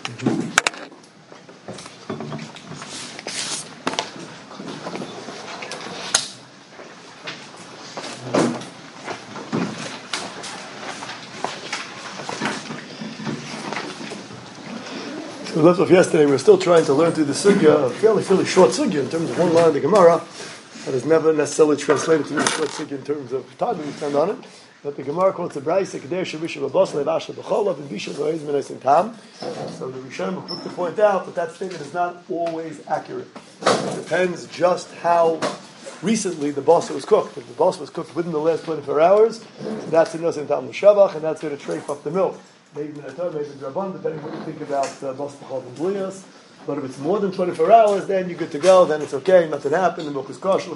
We left off yesterday. We're still trying to learn through the sugya, a fairly short sugya in terms of one line of the Gemara that is never necessarily translated to be a short sugya in terms of time we spend on it. But the Gemara quotes the Brayse, "K'der shevisha b'bos levash lebacholav and visha lo'ez menes in tam." So the Rishonim are quick to point out that statement is not always accurate. It depends just how recently the basa was cooked. If the basa was cooked within the last 24 hours, that's a nos in tam l'shavach, and that's going to trafe up the milk. Maybe Minator, maybe Draban, depending what you think about bas b'chol and bliyas. But if it's more than 24 hours, then you're good to go. Then it's okay. Nothing happened. The milk is kosher.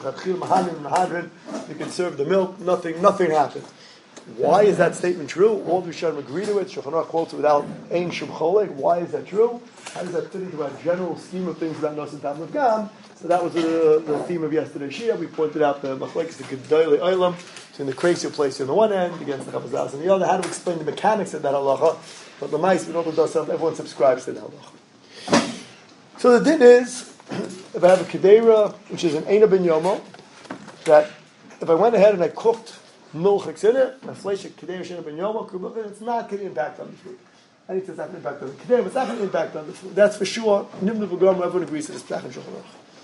You can serve the milk. Nothing happened. Why is that statement true? All the Rishonim agree to it. Shulchan Aruch quotes it without ein shum cholek. Why is that true? How does that fit into our general scheme of things about nos and tam of gam? So that was the theme of yesterday's shia. We pointed out the machlekes, the gedolei olam, between the crazy place on the one end against the chavazaz on the other. How to explain the mechanics of that halacha? But the mice, we know the dasam, everyone subscribes to the halacha. So the din is, if I have a kedera, which is an eina ben yomo, that if I went ahead and I cooked milchiks in it, my flesh kedera sheina ben yomo, it's not going to impact on the food. I think it's not going to impact on the kedera, but it's not going to impact on the food. That's for sure. Nimnu v'gam, everyone agrees to this psach and Shulchan Aruch.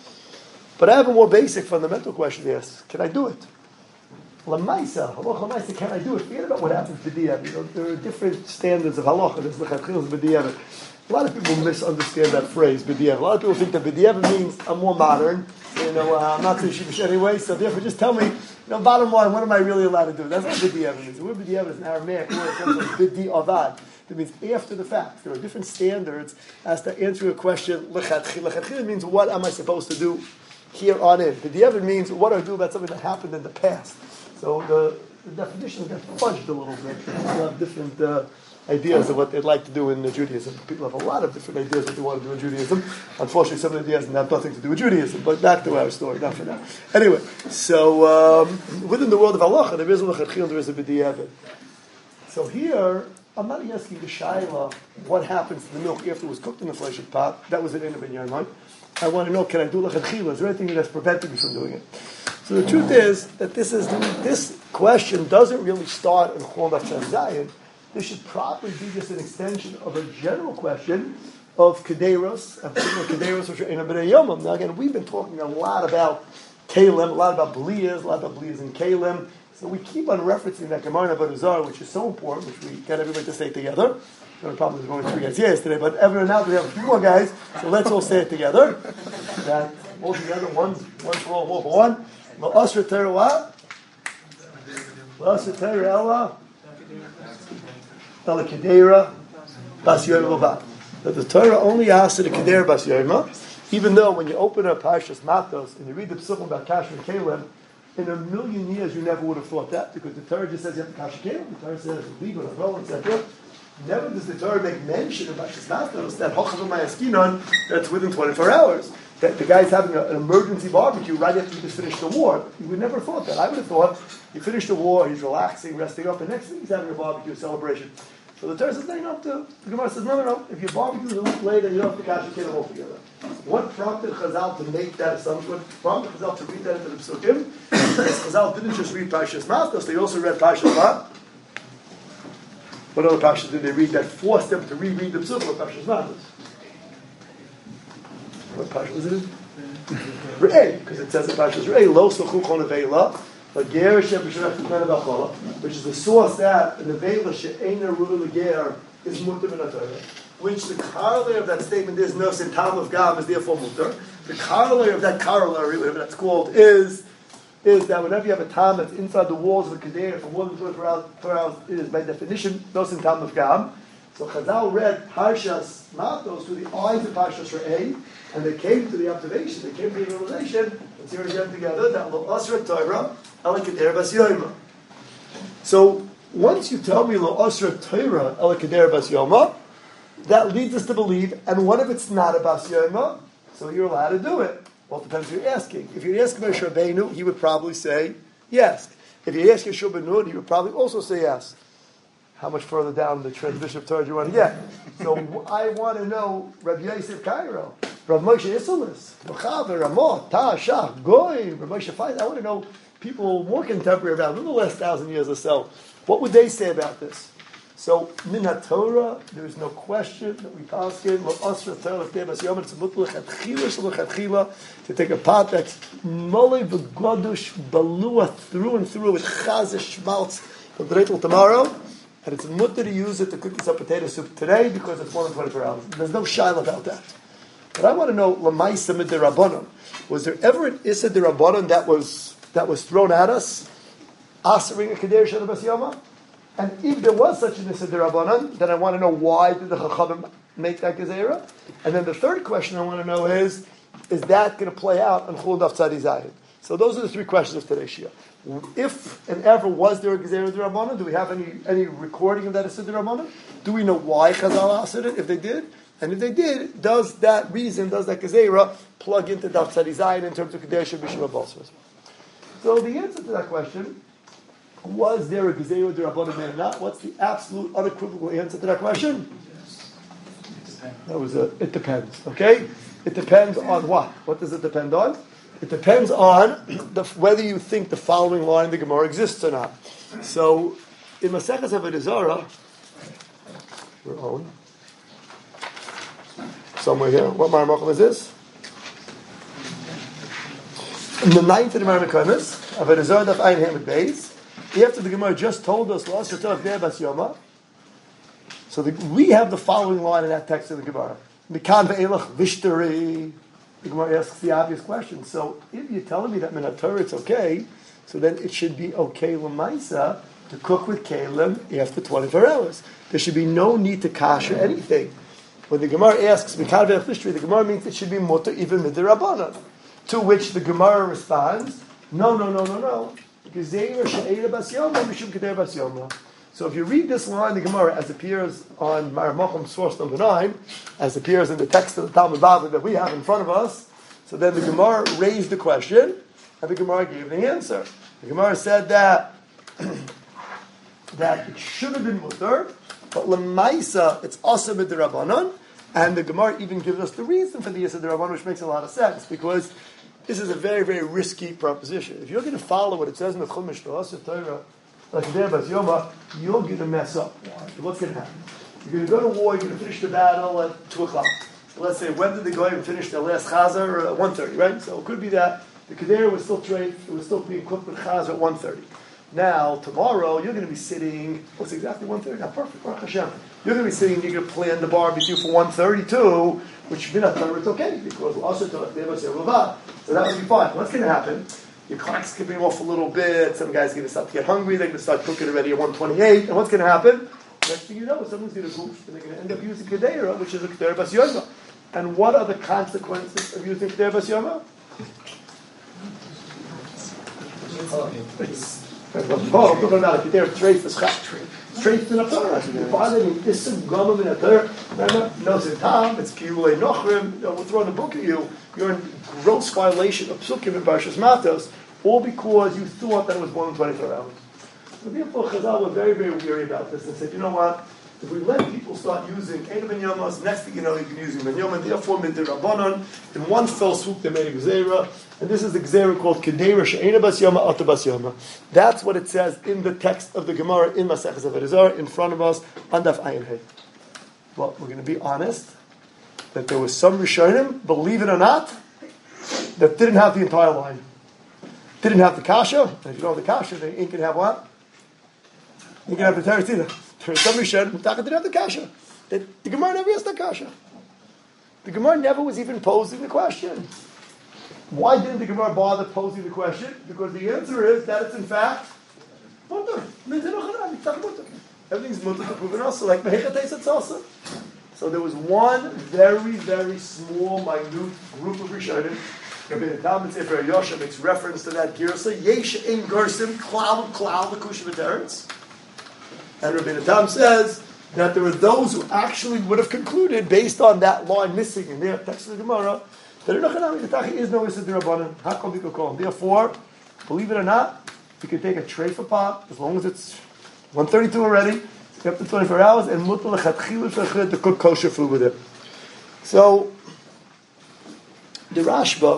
But I have a more basic, fundamental question to ask. Can I do it? Lamaisa, halacha lamaisa, can I do it? Forget about what happens to b'diavad. There are different standards of halacha. There's lechatchilas b'diavad. A lot of people misunderstand that phrase, b'diavad. A lot of people think that b'diavad means I'm more modern. I'm not to yeshivish anyway, so therefore just tell me, bottom line, what am I really allowed to do? That's what b'diavad means. The word b'diavad is an Aramaic word. It comes from b'diavad. It means after the fact. There are different standards as to answer a question. Lechatchilas means what am I supposed to do here on in. B'diavad means what do I do about something that happened in the past. So the definitions get fudged a little bit. People have different ideas of what they'd like to do in Judaism. People have a lot of different ideas what they want to do in Judaism. Unfortunately, some of the ideas have nothing to do with Judaism. But back to our story, not for now. Anyway, so within the world of halacha, there is a lechatchil, there is a b'diavad. So here, I'm not asking the shaila what happens to the milk after it was cooked in the flesh pot. That was an eina ben yomo. I want to know, can I do lechatchila? Is there anything that's preventing me from doing it? So the truth is that this question doesn't really start in Chol Daf Zayin. This should probably be just an extension of a general question of kederos, and particularly kederos which are eina ben yomo. Now again, we've been talking a lot about kalim, a lot about bliyas in kalim. So we keep on referencing that Gemara Avodah Zarah, which is so important, which we get everybody to say together. The problem is going 3 guys yesterday, but now we have a few more guys, so let's all say it together. That all together, one for all, more for one. La'asra teruah. La'asra teruah. Ela kedera bas yoyma levad. That the Torah only asks the kedera bas yoyma, even though when you open up Parshas Matos and you read the psukim about Kasher and Kalim, in a million years you never would have thought that, because the Torah just says you have to Kasher Kalim, the Torah says legal, roll, etc. Never does the Torah make mention about Parshas Matos that Hochav Mayaskinon that's within 24 hours. That the guy's having an emergency barbecue right after he just finished the war. You would never have thought that. I would have thought he finished the war, he's relaxing, resting up, and next thing he's having a barbecue, a celebration. So the Torah says, no, the Gemara says, no. If you barbecue a week later, you don't have to Kasher Kalim altogether. What prompted Chazal to make that assumption? What prompted Chazal to read that into the Psukim? Because Chazal didn't just read Parshas Matos, they also read Parshas what? What other Parshas did they read that forced them to reread the Psukim of Parshas Matos? What Parsha was it? Re'eh, because it says in Parshas Re'eh, Lo Sochu Chon Aveila, Lager Shem B'Sherech Tukman Avachala, which is the source that the Aveila She'ena Ruva Lager is Mutter Min HaTorah, which the corollary of that statement is Nos and Tam of Gam is therefore Mutter. The corollary of that corollary, whatever that's called, is that whenever you have a Tam that's inside the walls of the Kedera for more than 24 hours, it is by definition Nos and Tam of Gam. So Chazal read Parshas Matos through the eyes of Parshas Re'eh, and they came to the observation, they came to the realization, let's hear it again together, that Lo Asra Torah, Ela Kedera Bas Yoyma. So once you tell me Lo Asra Torah, Ela Kedera Bas Yoyma, that leads us to believe, and what if it's not a Bas Yoyma? So you're allowed to do it. Well, it depends who you're asking. If you're asking Moshe Rabbeinu, he would probably say yes. If you ask Yeshua ben Nun, he would probably also say yes. How much further down the transmission of Torah do you want to get? So I want to know Rabbi Yosef Cairo, Rabbi Moshe Isserles, Mechaber, Ramot, Ta, Shach, Goy, Rabbi Moshe Feiss. I want to know people more contemporary about it, in the last 1,000 years or so. What would they say about this? So, min ha-Torah, there is no question that we paskin lo-asra Torah l'fnei yom. It's l'chatchila to take a pot that's molei v'godush balua through and through with chazah schmaltz from today till tomorrow, and it's mutter to use it to cook this up potato soup today because it's more than 24 hours. There's no shaila about that. But I want to know l'maisa midirabbanon. Was there ever an issa dirabbanon that was thrown at us, asering a kedei shel bas yoma? And if there was such an issa d'Rabbanan, then I want to know why did the Chachamim make that gezerah? And then the third question I want to know is that going to play out on Chulun Daf Tzadi Zayin? So those are the three questions of today's Shia. If and ever was there a gezerah d'Rabbanan, do we have any recording of that issa d'Rabbanan? Do we know why Chazal asked it, if they did? And if they did, does that gezerah plug into Daf Tzadi Zayin in terms of Kadesh B'Shua Balsa as well? So the answer to that question, was there a gezerah d'Rabbanan or not? What's the absolute unequivocal answer to that question? That was it depends. Okay, it depends on what? What does it depend on? It depends on whether you think the following line in the Gemara exists or not. So in Maseches Avodah Zarah, we're on somewhere here. What Mar Makom is this? In the 9th of the Mar Mekonos, Avodah Zarah Daf Ayin Hamid Beis. After the Gemara just told us, so we have the following line in that text of the Gemara. Mikan ve'elach vishtari. The Gemara asks the obvious question. So if you're telling me that min haTorah it's okay, so then it should be okay l'maisa to cook with kalim after 24 hours. There should be no need to kasher anything. When the Gemara asks mikan ve'elach vishtari, the Gemara means it should be mutter even midirabbanan. To which the Gemara responds, no. So if you read this line in the Gemara as appears on Mar Makom source number 9, as appears in the text of the Talmud Bavli that we have in front of us, so then the Gemara raised the question and the Gemara gave the answer. The Gemara said that it should have been mutter, but lemaisa it's also midrabanan, and the Gemara even gives us the reason for the issa d'Rabbanan, which makes a lot of sense because this is a very, very risky proposition. If you're going to follow what it says in the Chumash Torah, like there, Bas Yoma, you're going to mess up. What's going to happen? You're going to go to war, you're going to finish the battle at 2 o'clock. So let's say, when did they go and finish their last Chazar? At 1:30, right? So it could be that the Kedera was still trained, it was still being cooked with Chazar at 1:30. Now, tomorrow, you're going to be sitting, what's exactly 1:30? Now, perfect, Baruch Hashem. You're going to be sitting, you're going to plan the barbecue for 1:32, which it's okay, because also so that would be fine. What's going to happen? Your clock's skipping off a little bit, some guys are going to start to get hungry, they're going to start cooking already at 1:28, and what's going to happen? Next thing you know, someone's going to goof, and they're going to end up using Kedera, which is a Kedera Bas Yoma. And what are the consequences of using Kedera Bas Yoma? I'm talking about a Kedera trace the Schach. Straight to the Torah. You find it in Issam Gomim in a Torah. Remember? No Zitam, it's Kiyulei Nochrim. We'll throw in the book at you. You're in gross violation of Psukim and Parshas Matos, all because you thought that it was more than 24 hours. So therefore, Chazal were very, very weary about this and said, you know what? If we let people start using Eina Ben Yomos, next thing you know, you can use Ben Yom, and therefore Midir Rabbanon, in one fell swoop they made a Gzeira, and this is the Gzeira called Kedera She'ena Bas Yoma Ata Bas Yoma. That's what it says in the text of the Gemara in Maseches Avodah Zarah in front of us on Daf Ayin Hey. Well, we're going to be honest that there was some Rishonim, believe it or not, that didn't have the entire line. Didn't have the Kasha, and if you don't have the Kasha, they ain't going to have what? You can have the Teretz either. There are some Rishonim who didn't have the Kasha. The Gemara never asked the Kasha. The Gemara never was even posing the question. Why didn't the Gemara bother posing the question? Because the answer is that it's in fact mutter. Everything's mutter to prove it also, like Mehechatei Satzasa. So there was one very, very small, minute group of Rishonim. Rabbeinu Tam Sefer Yosha makes reference to that girsa. Yesh ein gersim klal the kush v'teretz. And Rabbeinu Tam says that there were those who actually would have concluded, based on that line missing in their text of the Gemara, that there is no Issa D'Rabbanan. Hakol Bikol Kol. Therefore, believe it or not, you can take a treifa pot, as long as it's 132 already, after 24 hours, and mutter lechatchila to cook kosher food with it. So, the Rashba,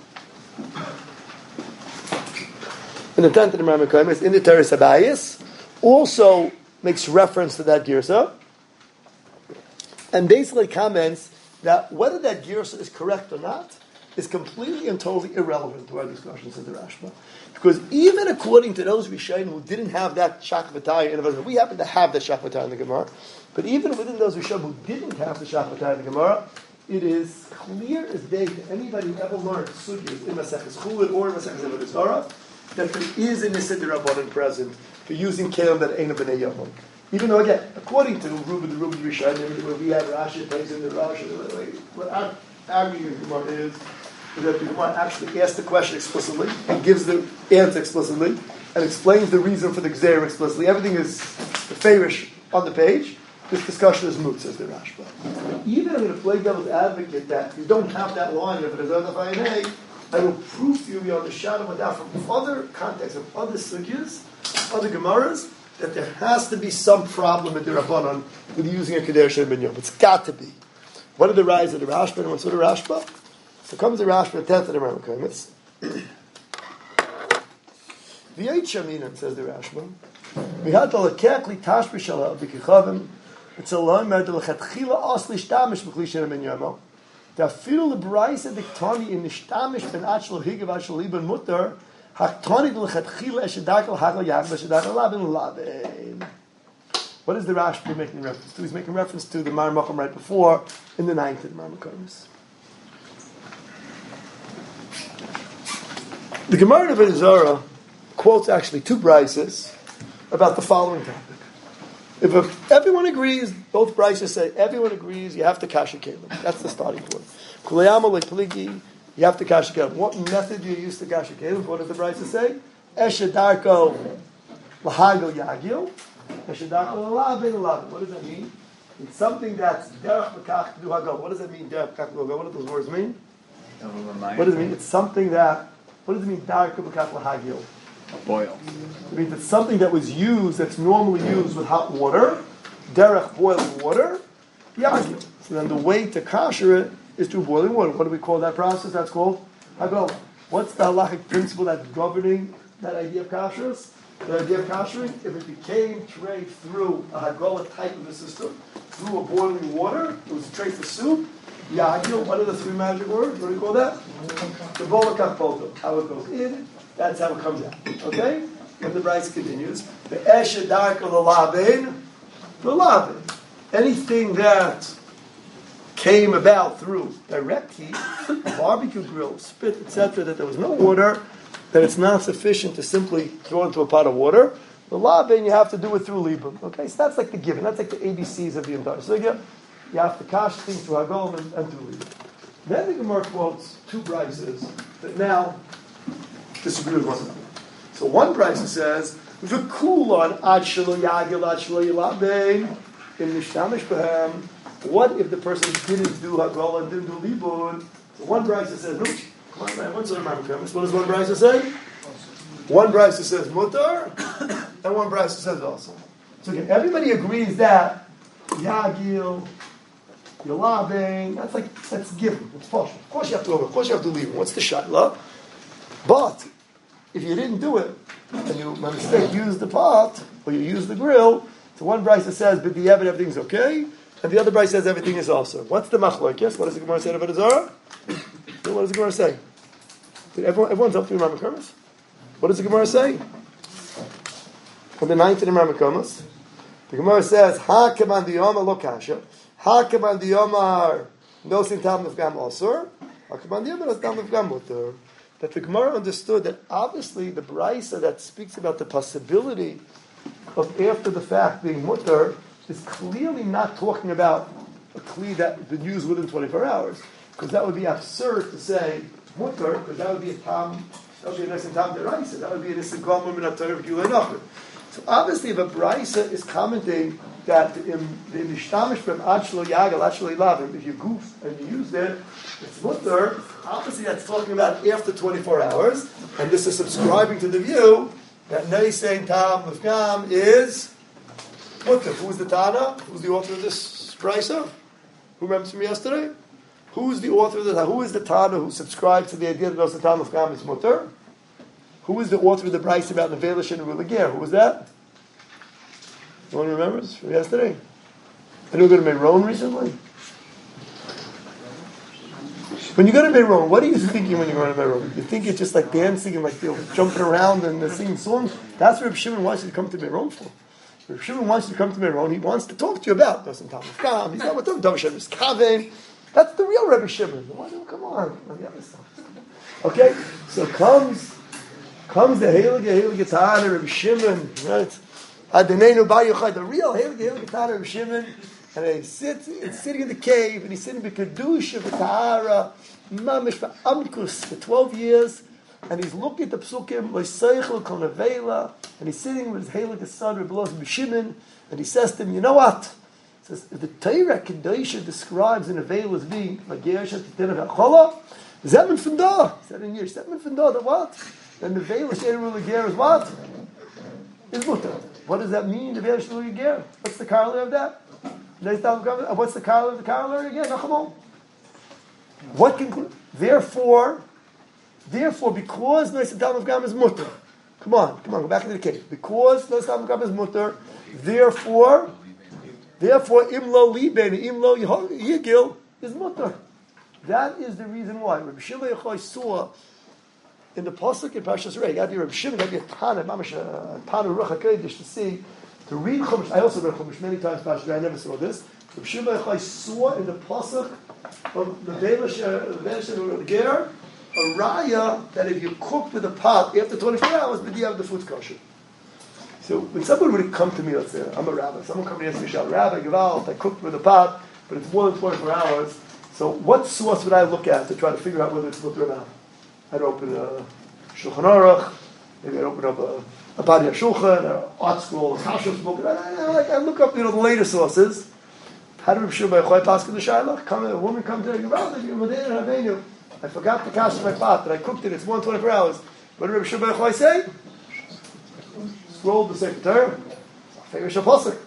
in the tent of the Rambam in the Teres Habayis, also makes reference to that girsa, and basically comments that whether that girsa is correct or not is completely and totally irrelevant to our discussions of the Rashba. Because even according to those Rishonim who didn't have that Shachvatai in the Gemara, we happen to have the Shachvatai in the Gemara, but even within those Rishonim who didn't have the Shachvatai in the Gemara, it is clear as day to anybody who ever learned Sugyas in Maseches Chulin or in Maseches Avodah Zarah that there is a Nesider Rabbanan present for using Kelim that ain't a Bnei Yavon. Even though, again, according to Ruben Rishonim, where we had Rashi plays in the Rosh, what our argument in the Gemara is that the Gemara actually asks the question explicitly and gives the answer explicitly and explains the reason for the Gzeir explicitly. Everything is the favorish on the page. This discussion is moot, says the Rashba. Even I'm going to play devil's advocate that you don't have that line of it as other I will prove to you beyond the shadow of doubt from other contexts, of other sugyas, other Gemaras, that there has to be some problem with the Rabbanon with using a Kadesh and Binyom. It's got to be. What are the rise of the Rashba and what's with the Rashba? So comes the Rashba, 10th of the Rambam. V'yait says the Rashba. V'hat alakek li tashbi shalal v'kichavim it's a loan made the lechatchila asli shtamish b'kli shem Binyom. The fiddle the Bryce and the Tani in the shtamish ben achlo higav achlo liban mutter haktani the lechatchila eshedakel hagel yag eshedakel labin labin. What is the Rashba making reference to? He's making reference to the Mar Macham right before in the 9th of the Mar Macham. The Gemara of Avodah Zarah quotes actually two brises about the following topic. If everyone agrees, both brises say everyone agrees, you have to kasha kelim. That's the starting point. Kulayama lepligi, you have to kasha kelim. What method do you use to kasha kelim? What does the brises say? Eshedarko lahagel yagil, eshedarko lalabin lalabin. What does that mean? It's something that's derech l'kach du hagel. What does that mean? Derech l'kach du hagel. What do those words mean? What does it mean? It's something that. What does it mean? Derech l'kach lahagil. Boil. It means it's something that was used, that's normally used with hot water, derech boiling water, yagil. So then the way to kasher it is through boiling water. What do we call that process? That's called hagol. What's the halachic principle that's governing that idea of kashrus? The idea of kashering, if it became trade through a hagola type of a system, through a boiling water, it was a tray for soup, yagil, what are the three magic words? What do we call that? The bolakach bolto. How it goes in, that's how it comes out. Okay? And the Bryce continues. The eshedarka the labin. Anything that came about through direct heat, barbecue grill, spit, etc., that there was no water, that it's not sufficient to simply throw into a pot of water. The labin, you have to do it through libum. Okay? So that's like the given. That's like the ABCs of the entire sugya. You have to kash things through hagol and through libum. Then the Gemara quotes two Bryces that now disagree with one another. So one Bryce says, "V'kulon ad shelo yagil ad shelo yilabein in nishtamish b'hem." What if the person didn't do hagol and didn't do libun? So one Bryce says, "No, come on, man. What's the Rambam premise? What does one Bryce say?" One Bryce says mutar, and one Bryce says also. So again, everybody agrees that yagil, yilabein. That's given. It's partial. Of course you have to over. Of course you have to leave. What's the shayla? But if you didn't do it, and you, by mistake, use the pot, or you use the grill, so one Bryce says, but the everything's okay, and the other Bryce says everything is also. What's the machlokes? What does the Gemara say about Azara? What does the Gemara say? Everyone's up to Rambam Kermas? What does the Gemara say? On the 9th of the Rambam Kermas, the Gemara says, Ha kaman diyomar lo kasha, Ha kaman diyomar no sin tam nefgam osur, Ha kaman diyomar no tam nefgam mutar. That the Gemara understood that obviously the Braisa that speaks about the possibility of after the fact being mutter is clearly not talking about a kli that has been used within 24 hours, because that would be absurd to say mutter, because that would be a tam, that would be a nice tam deraisa, that would be a nice gomer min atayr v'gilei nachar. So obviously, if a Braisa is commenting that in the nishtamish from ad shelo yagal ad shelo yilavim, if you goof and you use it, it's mutter. Obviously, that's talking about after 24 hours, and this is subscribing to the view that Nei Sein Tam Lefgam is mutter. Who's the Tana? Who's the author of this brisa? Who remembers from yesterday? Who's the author of this? Who is the Tana who subscribes to the idea that the Tana of Gam is mutter? Who is the author of the brisa about Nevelish and Ruliger? Who was that? No one remembers from yesterday? I know you go to Meron recently. When you go to Meron, what are you thinking when you're going to Meron? You think it's just like dancing and like jumping around and singing songs? That's what Reb Shimon wants you to come to Meron for. Reb Shimon wants you to come to Meron. He wants to talk to you about Dosan Talmud Gam. He's not with them. Dav Hashem is Kaven. That's the real Reb Shimon. Come on. Okay, so comes the Heilige Tana Reb Shimon, right? Adenenu Bar Yochai, the real Heilige Tana Reb Shimon. And he's sitting in the cave, and he's sitting in Kedusha, V'Tahara, Mamish, V'Amkus, for 12 years, and he's looking at the Psukim, L'Seichel Kol Nevela, and he's sitting with his Heilige son, Reb Elazar B'Shimon, and he says to him, you know what? He says, if the Torah Kedusha describes an Nevela as being, L'Gersha T'Tena V'Achola, Zeman Funda. He said in Yiddish, Zeman Funda, that what? The Nevela She'er L'Ger is what? Is Mutter. What does that mean, Nevela She'er L'Ger? What's the corollary of that? What's the corollary of the corollary again? Nachamon. What conclude? Therefore, because Nois Talmud Gam is mutter. Come on, go back into the cave. Because Nois Talmud Gam is mutter, therefore, Imlo Liben, Imlo Yigil is mutter. That is the reason why. Rabbi Shimon Yochai saw in the pasuk in Parshas Rei. Got to be Rabbi Shimon, got to be a Tana, Mamash, a Tana Ruach HaKodesh to see. To read Chumash, I also read Chumash many times. I never saw this. Rabbi Shimon Yochai saw in the pasuk of the Nevelish and Ger a raya that if you cook with a pot after 24 hours, then you have the food kosher. So when someone would come to me, let's say I'm a rabbi, someone come to me and say, "Rabbi Gevalt, I cooked with a pot, but it's more than 24 hours." So what source would I look at to try to figure out whether it's mutter or not? I'd open a Shulchan Aruch, maybe I'd open up a Badi HaShulchan, an art scroll, a Kashrus book. I look up, the later sources. How did Reb Shimon Yochai pass in the Shailach? A woman comes to her, I forgot the kash in my pot, and I cooked it. It's more than 24 hours. What did Reb Shimon Yochai say? Scroll the Sefer Torah. Favorite Shaposik.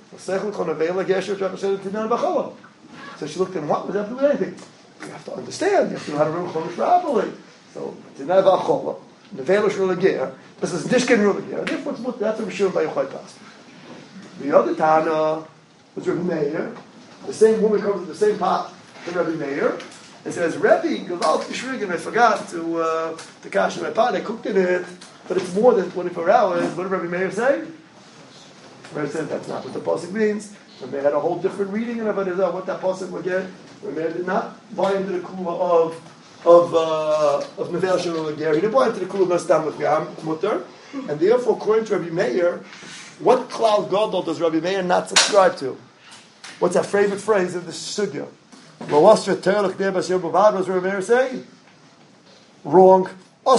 So she looked at what was that do with anything? You have to understand. You have to know how to read Chumash properly. So Tinai V'Achola, Nevelish Ruliger. This is Dishkin Ruliger. Therefore, that's Reb Shimon Yochai passed. The other Tana was Rebbe Meir. The same woman comes with the same pot to Rebbe Meir and says, Rebbe, Gevalt Kishrig, I forgot to kash in my pot. I cooked in it, but it's more than 24 hours. What did Rebbe Meir say? Rebbe said that's not what the pasuk means. Rebbe Meir had a whole different reading about what that pasuk would get. Rebbe Meir did not buy into the kula of Nevelish and Ruliger. He didn't buy into the kula of Nois Talmud Gam mutter, and therefore, according to Rebbe Meir, what cloud gadol does Rebbe Meir not subscribe to? What's our favorite phrase in the sugya? What does Rebbe Meir say? Wrong.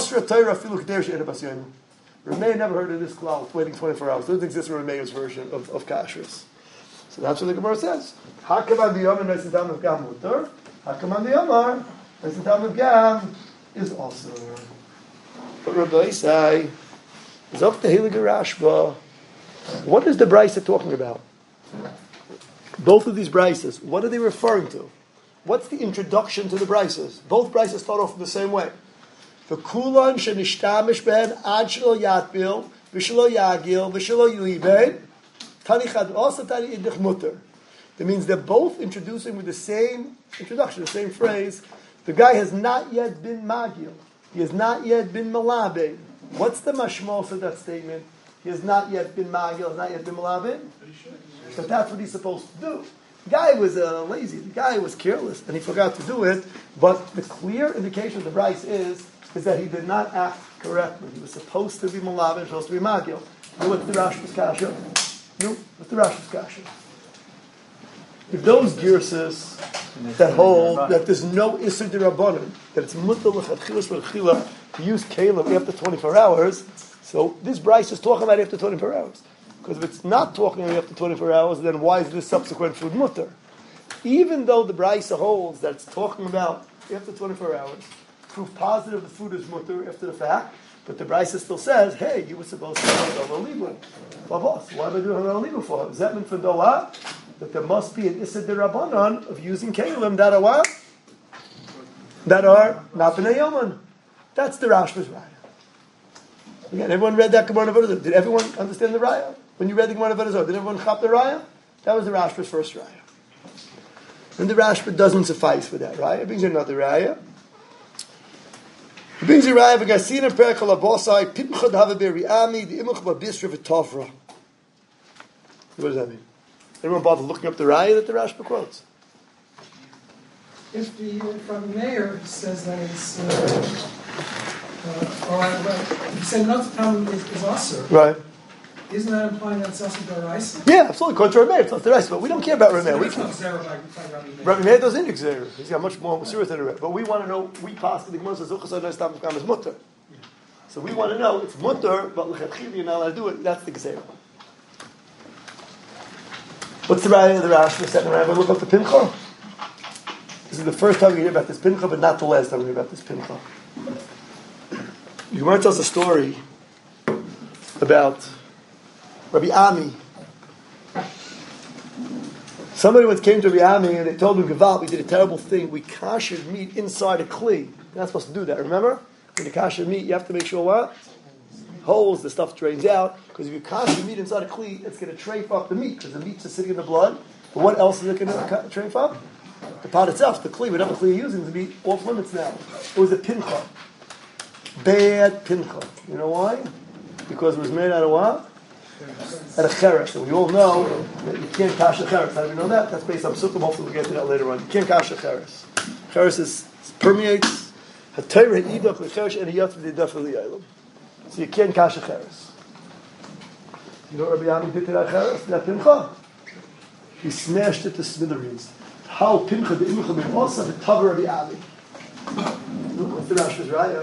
Rebbe Meir never heard of this cloud waiting 24 hours. It doesn't exist in Rebbe Meir's version of kashrus. So that's what the Gemara says. Hakaman b'yomar Nois Talmud Gam mutar. Hakaman b'yomar Nois Talmud Gam is also. But Rabbi say, Zok the Heilige Rashba. What is the brisa talking about? Both of these brises, what are they referring to? What's the introduction to the brises? Both brises start off in the same way. V'kulan shenishtamish ben ad shelo yatbil v'shelo yagil v'shelo yiliben tani chad also tani idich mutter. That means they're both introducing with the same introduction, the same phrase. The guy has not yet been magil. He has not yet been malabe. What's the mashmos of that statement? He has not yet been magil, has not yet been malabe. So that's what he's supposed to do. The guy was lazy. The guy was careless, and he forgot to do it. But the clear indication of the Bryce is that he did not act correctly. He was supposed to be malav, supposed to be magil. What's the Rashba's kasha? What's the Rashba's kasha? If those girses that hold that there's no isur d'rabbanan, that it's mutar l'chadchilas v'l'chila to use kalim after 24 hours, so this Bryce is talking about after 24 hours. Because if it's not talking after 24 hours, then why is this subsequent food mutter? Even though the Brisa holds that it's talking about after 24 hours, proof positive the food is mutter after the fact, But the Brisa still says, hey, you were supposed to have a libun. Why am I doing a libun for? Does that mean for Dola that there must be an Issa Dirabanan of using Kalim that are what? That are not B'nai Yaman. That's the Rashba's Raya. Again, everyone read that Gemara Nevuah. Did everyone understand the Raya? When you read the Gemara Nevuah, did everyone chop the Raya? That was the Rashba's first Raya. And the Rashba doesn't suffice for that Raya. It brings you another Raya. It brings you Raya v'gasina perkal abosai pimchad havaberi ami the imuch v'bisra v'tovra. What does that mean? Anyone bother looking up the Raya that the Rashba quotes? If from Meir says that it's you said not to come is also right. Isn't that implying that it's also Daraisa? Yeah, absolutely. According to Rameir, it's not Daraisa, but we don't care about Rameir. Rabbi Meir doesn't need Gzeira. He's got much more serious than Rameir. But we want to know, we pass the Gemara says, is mutter. So we want to know, it's mutter, but l'chadchil, you're not allowed to do it. That's the Gzeira. What's the Raya of the Rashi? The second Raya, look up the Pincha. This is the first time we hear about this Pincha, but not the last time we hear about this Pincha. The Gemara tells a story about Rabbi Ami. Somebody once came to Rabbi Ami and they told him, Gevalt, we did a terrible thing. We kashered meat inside a kli. You're not supposed to do that, remember? When you kasher meat, you have to make sure what? Holes, the stuff drains out. Because if you kasher meat inside a kli, it's going to trafe up the meat, because the meat's just sitting in the blood. But what else is it going to trafe up? The pot itself, the kli, whatever kli you're using, is going to be off limits now. It was a pincha. Bad pincha. You know why? Because it was made out of what? At a cheres. So we all know that you can't kash a cheres. How do we know that? That's based on sukkim. Hopefully we'll get to that later on. You can't kash a cheres. Cheres permeates. HaTorah ha'idach l'cheres and hiyat v'didach v'li'aylam. So you can't kash a cheres. You know what Rabbi Ami did to that cheres? That pincha? He smashed it to smithereens. How pincha the imcha bin osa v'tavar Rabbi Ami. What's the Rashba's Raya?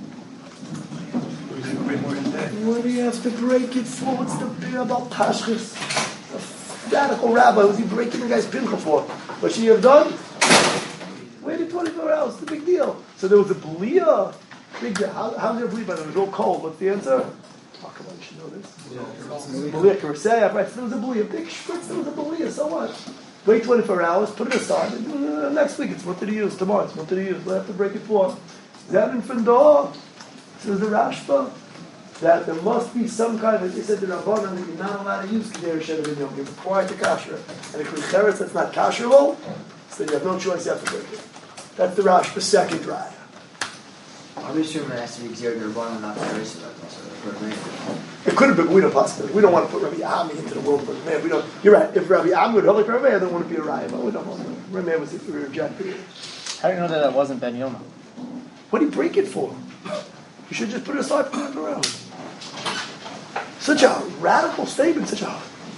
What do you have to break it for? What's the big about Tashchis? A radical rabbi, who's he breaking the guy's pincha for? What should he have done? Waited 24 hours, it's a big deal. So there was a belia. Big deal. How was there a belia? But it was all cold. What's the answer? Oh, come on, you should know this. Belia, Karsayah, right? So there was a belia. Big spritz, there was a belia, so what? Wait 24 hours, put it aside. And, next week it's what did he use? Tomorrow it's what did he use? We'll have to break it for. Is that in Fendor? Says the Rashba that there must be some kind of, they said the Rabbanan that you're not allowed to use Kedei Rishon Ben Yom. You're required to kasher it. And if it's cheres that's not kasherable, so you have no choice, you have to break it. That's the Rashba's second raya. I'm assuming it has to be Gzeir Rabbanan, not cheres. It could have been, we don't possibly. We don't want to put Rabbi Ami into the world, but man, we don't. You're right. If Rabbi Ami would hold like Rabbi, I don't want to be a raya, but we don't want to. Rabbi was rejected it. How do you know that wasn't Ben Yoma? What do you break it for? You should just put it aside and put it around. Such a radical statement, such a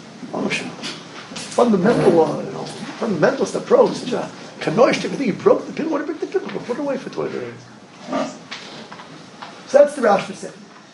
fundamentalist approach, such a kanoish thing. You broke the pin, want to break the pin, put it away for 20 days. So that's the Rashba saying.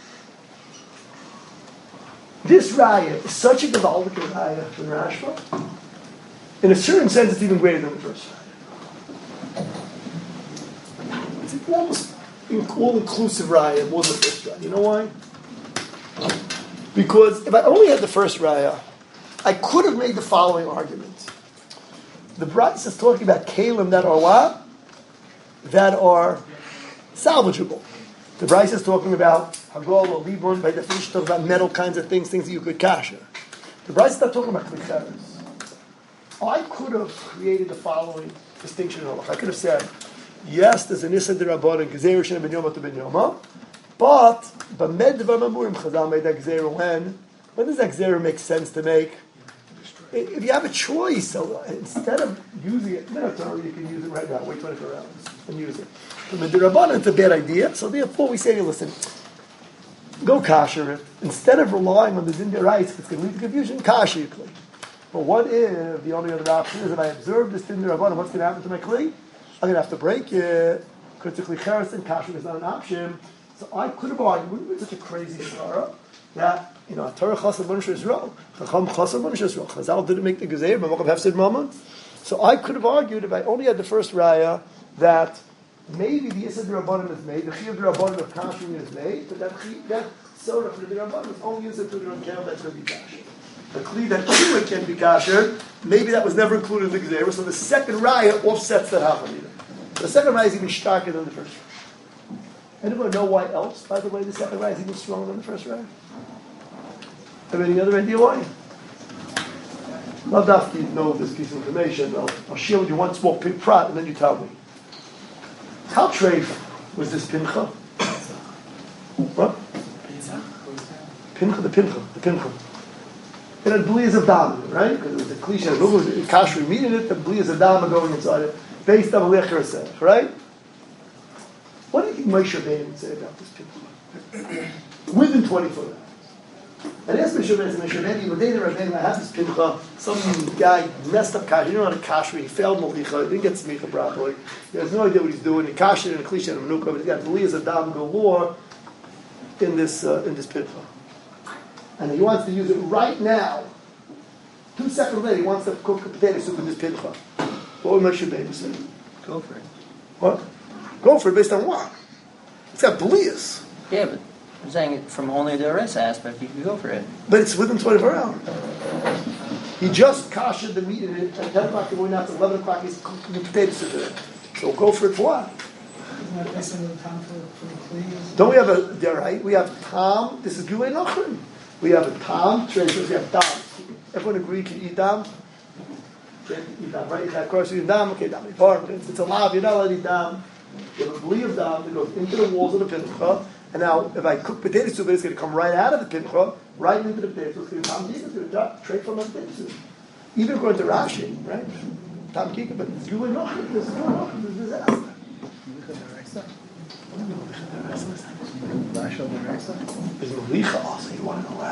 This raya is such a gewaldige raya for Rashba. In a certain sense, it's even greater than the first raya. It's almost all-inclusive raya more than the first raya. You know why? Because if I only had the first raya, I could have made the following argument. The Bryce is talking about kalim that are what? That are salvageable. The Bryce is talking about hagol or libun, by definition talking about metal kinds of things that you could kasher. The Bryce is not talking about klicheres. I could have created the following distinction in halach. I could have said, yes, there's an Issa D'Rabbanan, Gzeir Shena Ben Yoma to Ben Yoma, but B'med D'var Mamurim Chazal made that Gzeir when does that Gzeir make sense to make? If you have a choice, so instead of using it, you can use it right now, wait 24 hours and use it. But the D'Rabbanan, it's a bad idea, so therefore we say to you, listen, go kasher it. Instead of relying on the Zindia rights, if it's going to lead to confusion, kasher your kli. But what if the only other option is if I observe this Zindia Rabbanan, what's going to happen to my kli? I'm going to have to break it. Because it's klicheres and kasher is not an option. So I could have argued, wouldn't it be such a crazy shara that, Torah chasam Moshe Yisrael, Chacham chasam Moshe Yisrael, Chazal didn't make the gezeir, but Mochav Hefsid Mammon. So I could have argued if I only had the first raya that maybe the Issa D'Rabbanan is made, the Chiyuv D'Rabbanan of Kashrin is made, but that soda for the D'Rabbanan is only used to the D'Rabbanan that's going to be kasher. The Kli that anyway can be kasher, maybe that was never included in the Gzeira, so the second Raya offsets that Hafamida. The second Raya is even stronger than the first Raya. Anyone know why else, by the way, the second Raya is even stronger than the first Raya? Have any other idea why? Not after you know this piece of information, I'll share with you one small prat and then you tell me. How treif was this Pincha? What? Pincha, the Pincha. It had blias of dam, right? Because it was a cliche. Kashri meaning it, the blias of dam are going inside it, based on a lecher sech, right? What do you think Moshe Rabbeinu would say about this Pincha? Within 24 hours. And asked Moshe Rabbeinu, I had this Pincha, some guy messed up Kashri, he didn't know how to Kashri, he failed Malicha, he didn't get Smicha properly, he has no idea what he's doing, he Kashri in a cliche and a Menuka, but he's got blias of dam galore in this Pincha. And he wants to use it right now. 2 seconds later, he wants to cook a potato soup with this Pincha. What would Moshe Rabbeinu say? Go for it. What? Go for it based on what? It's got blias. Yeah, but I'm saying it from only the arrest aspect, you can go for it. But it's within 24 hours. He just kashed the meat in it at 10 o'clock in the morning, after 11 o'clock, he's cooking the potato soup in it. So go for it for what? Isn't that based on the time for the Kli? Don't we have right? We have Tam, this is Gulei Nachrim. We have a Tam, treasures, we have Dam. Everyone agree can eat Dam? Can't eat Dam, right? Of course, you eat Dam, okay, Dam. It's a lav, you're not allowed to eat Dam. You have a bli of Dam that goes into the walls of the Pincha, and now, if I cook potato soup, it's going to come right out of the Pincha, right into the potato soup. It's going to Tam Kika, it's going to straight from the potato soup. Even according to Rashi, right? Tam Kika, but it's Gulei Nachrim, this is Gulei Nachrim, this is disaster. There's Malicha also. You want to know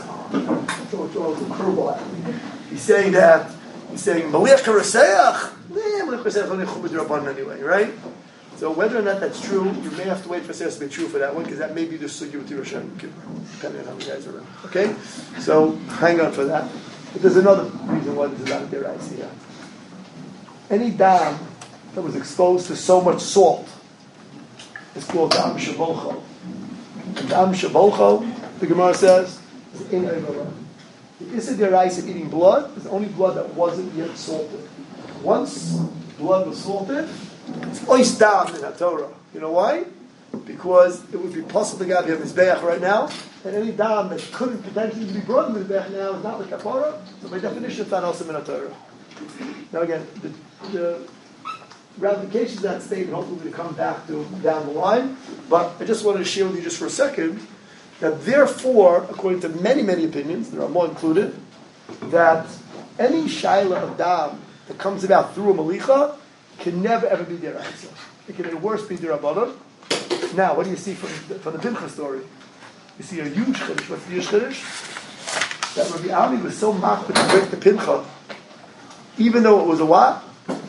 why? He's saying Malicha Raseach. Malicha Raseach only Chubad Rabbanan anyway, right? So whether or not that's true, you may have to wait for Seiras to be true for that one, because that may be the Sugya with Rosh Hashanah, depending on how you guys are around. Okay? So hang on for that. But there's another reason why this is out there, I see that. Any dam that was exposed to so much salt is called dam shabolcho. And dam shabolcho, the Gemara says, is in Eivala. The Issa D'Oraisa of eating blood is only blood that wasn't yet salted. Once blood was salted, it's ois dam in HaTorah. You know why? Because it would be possible to have Mizbeach right now, and any dam that couldn't potentially be brought in Mizbeach now is not like kapara, so by definition it's not also in HaTorah. Now again, the ramifications of that statement, hopefully we're going to come back to down the line, but I just wanted to share with you just for a second that therefore, according to many, many opinions, there are more included, that any shaila of dam that comes about through a malicha can never ever be deraisa. It can at worst be derabbanan. Now, what do you see from the Pincha story? You see a huge chiddush. What's the huge chiddush? That Rabbi Ami was so machbet to break the Pincha, even though it was a what?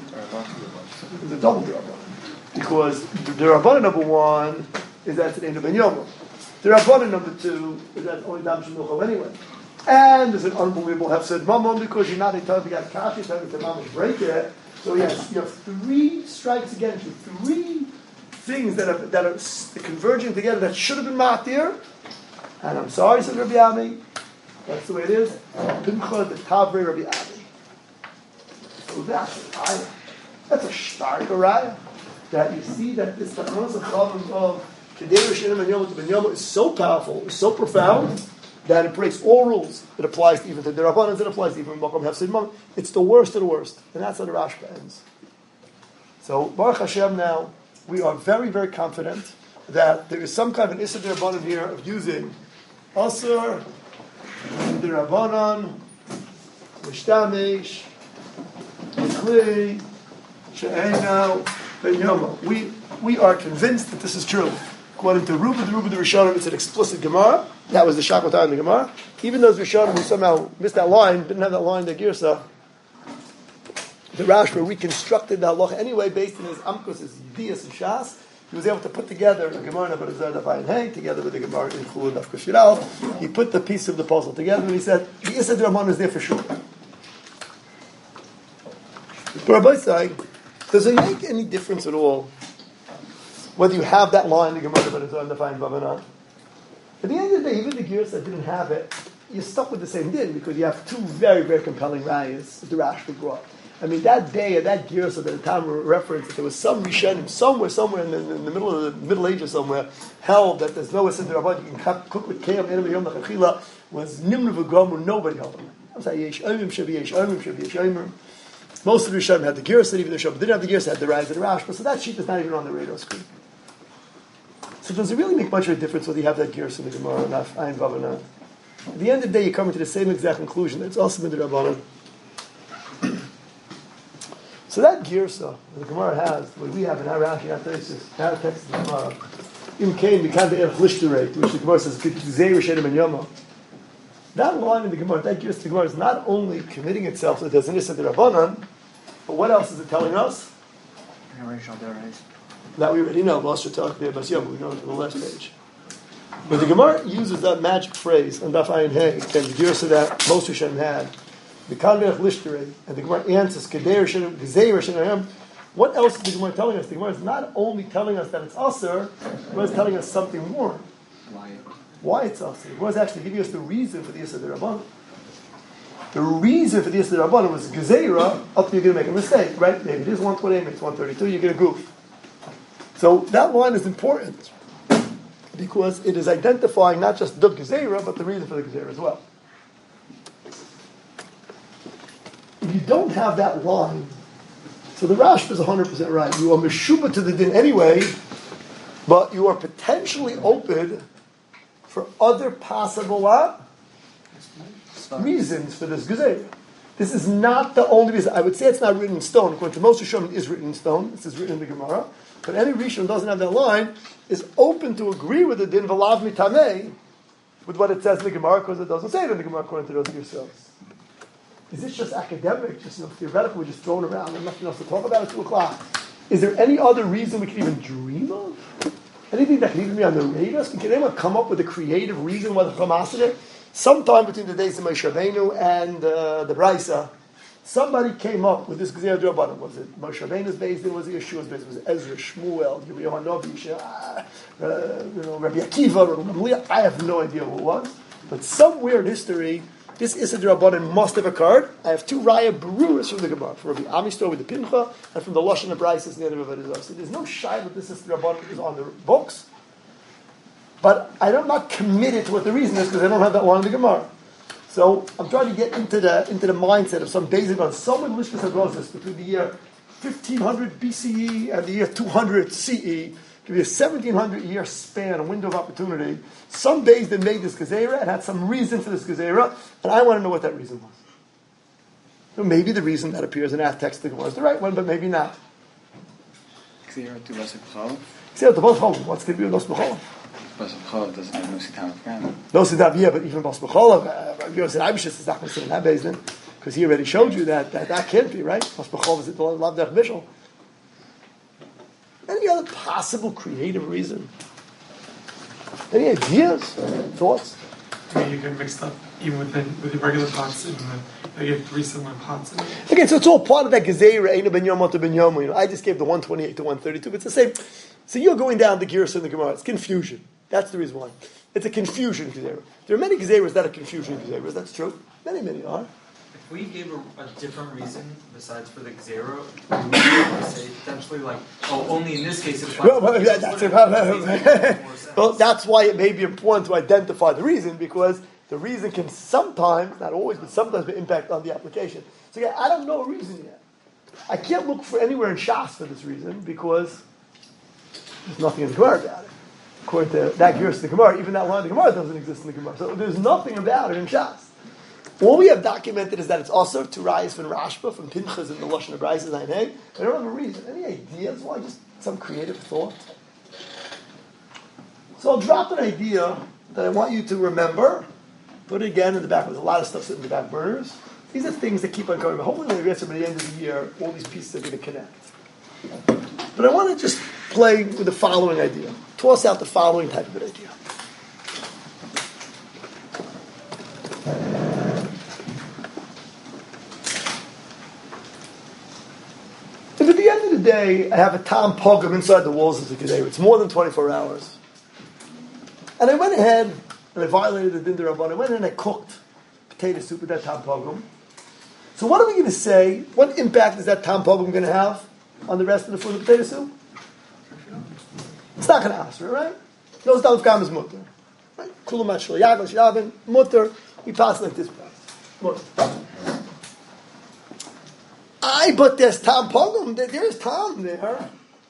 It was a double derabbanan. Because the derabbanan number one is that it's an Ben Yoma. The derabbanan number two is that it's only dam shemuchal anyway. And there's an unbelievable hefsed mamon because you're not entitled to get cash, you're entitled to mamash break it. So yes, you have 3 strikes against you, 3 things that are converging together that should have been matir. And I'm sorry, said Rabbi Ami, that's the way it is. Pincha the Tavrei Rabbi Ami. So that's a stark araya. That you see that this Takanos of Kedei Rishon Ben Yoma to Ben Yoma is so powerful, is so profound, that it breaks all rules. It applies even to the Rabbanans, it applies even to Makom Hefsid Mam. It's the worst of the worst. And that's how the Rashba ends. So, Baruch Hashem now, we are very, very confident that there is some kind of an Issa D'Rabbanan here of using Asur, D'Rabbanan, Mishtamish, Kli, She'ena, Ben Yoma. We are convinced that this is true. According to Ruba the Rishonim, it's an explicit Gemara. That was the Shakotah in the Gemara. Even those Rishonim who somehow missed that line, didn't have that line in the Girsa, the Rashba reconstructed the halacha anyway based on his Amkos, his Yidiyas and Shas. He was able to put together the Gemara in Abarazar Hey together with the Gemara in Chulun Daf Shiral. He put the piece of the puzzle together and he said, the Issa D'Rabbanan is there for sure. But Rabbi saying, does it make any difference at all whether you have that line in the Gemara, but it's undefined Vav or not. At the end of the day, even the gears that didn't have it, you're stuck with the same din because you have two very, very compelling rayas that the Rashba brought. I mean, that day, that gear, so that the time reference that there was some Rishonim somewhere in the middle of the Middle Ages somewhere held that there's no Siddur Rabban, you can cook with Kayam, Enem Yom Lachachila, was Nimnu V'Gomu, nobody held them. I'm saying, Yesh Oimim Shavi, Yesh Oimim Shavi, Yesh Oimim. Most of the Rishonim had the gears, and even the Rishonim didn't have the gears, had the rise and the Rashba, so that sheet is not even on the radar screen. So does it really make much of a difference whether you have that gears in the Gemara or not, Ayin Vav or not? At the end of the day, you come to the same exact conclusion that it's also Midrabanan. So that girsa the Gemara has, what we have in our Rashi, our thesis, our text of the Gemara, Im Kain Mikan Be'er Chlishterei, which the Gemara says, Gzei Rishenim and Yoma. That line in the Gemara, that girsa the Gemara is not only committing itself to the Issa de Rabbanan, but what else is it telling us? That we already know, Lost Shatak Be'er Yom, we know it on the last page. But the Gemara uses that magic phrase on Daf Ayin Hey, and the girsa that most Rishonim had, the Kanderech Lishterei, and the Gemara answers, what else is the Gemara telling us? The Gemara is not only telling us that it's Aser, the Gemara is telling us something more. Why it's Aser? The Gemara is actually giving us the reason for the Yisra Rabbanan. The reason for the Yisra Rabbanan was Gezeira, up to you're going to make a mistake, right? Maybe it is 128, maybe it's 132, you're going to goof. So that line is important, because it is identifying not just the Gezeira, but the reason for the Gezeira as well. If you don't have that line, so the Rashba is 100% right. You are meshuba to the din anyway, but you are potentially open for other possible reasons for this gezeira. This is not the only reason. I would say it's not written in stone. According to most Rishonim, it is written in stone. This is written in the Gemara. But any Rishon who doesn't have that line is open to agree with the din v'lav mitamei with what it says in the Gemara, because it doesn't say it in the Gemara according to those yourselves. Is this just academic, just theoretical, we're just thrown around and nothing else to talk about at 2 o'clock? Is there any other reason we can even dream of? Anything that can even be on the radar? Can anyone come up with a creative reason why the Chamas did it? Sometime between the days of Moshe Rabbeinu and the Brisa, somebody came up with this Gezerah D'Rabbanan. Was it Moshe Rabbeinu's based? Was it Yeshua's based? Was it Ezra, Shmuel, Yirmiyahu Hanavi, Rabbi Akiva, Rabbi Gamliel? I have no idea who it was. But somewhere in history, this Issa D'Rabbanan must have occurred. I have 2 Raya Beruras from the Gemara, from Rabbi Amistor with the Pincha, and from the Lashon of Braisos in the end of Avodah Zarah. So there's no shy that this Issa D'Rabbanan is on the books, but I'm not committed to what the reason is because I don't have that line in the Gemara. So I'm trying to get into the mindset of some days ago. Someone Lishkas HaRoses between the year 1500 BCE and the year 200 CE. Give you a 1700-year span, a window of opportunity. Some days they made this gezerah and had some reason for this gezerah, and I want to know what that reason was. So maybe the reason that appears in that text was the right one, but maybe not. Gezerah to Bas B'chol? Gezerah to Bas B'chol. What's going to be with Bas B'chol? Bas B'chol doesn't have no Sitam of Gam. No Sitam, yeah, but even Bas B'chol, Yosef Abishas is not going to sit in that basin, because he already showed you that can't be, right? Bas B'chol is the Lav Dech Bishul. Any other possible creative reason? Any ideas? Thoughts? I mean, you can mix up even with the regular pots and they give 3 similar pots. Again, so it's all part of that Gezeira, Eina Ben Yom, Mata Ben Yom. I just gave the 128 to 132, but it's the same. So you're going down the Girsa in the Gemara. It's confusion. That's the reason why. It's a confusion Gezeira. There are many Gezeiras that are confusion Gezeiras. That's true. Many are. If we gave a different reason besides for the Gezerah, we would say potentially like, only in this case it's that's why it may be important to identify the reason, because the reason can sometimes, not always, but sometimes be impact on the application. So again, I don't know a reason yet. I can't look for anywhere in Shas for this reason, because there's nothing in the Gemara about it. According to that Gersh in the Gemara, even that line of the Gemara doesn't exist in the Gemara. So there's nothing about it in Shas. All we have documented is that it's also to Rayas from Rashba, from Pinchas and the Lashon of Braisos Ayin Hey. I don't have a reason. Any ideas why? Just some creative thought? So I'll drop an idea that I want you to remember. Put it again in the back. There's a lot of stuff sitting in the back burners. These are things that keep on coming. But hopefully when we get to the end of the year, all these pieces are going to connect. But I want to just play with the following idea. Toss out the following type of an idea. If at the end of the day I have a tam pogum inside the walls of the Kedera. It's more than 24 hours. And I went ahead and I violated the Din D'Rabbanan. I went ahead and I cooked potato soup with that tam pogum. So what are we going to say? What impact is that tam pogum going to have on the rest of the food of potato soup? It's not going to answer, right? No, it's not is mutter. Right? Kulumat shel yagel shavin mutter. We pass like this price. But there's tam pogum. There's tam there.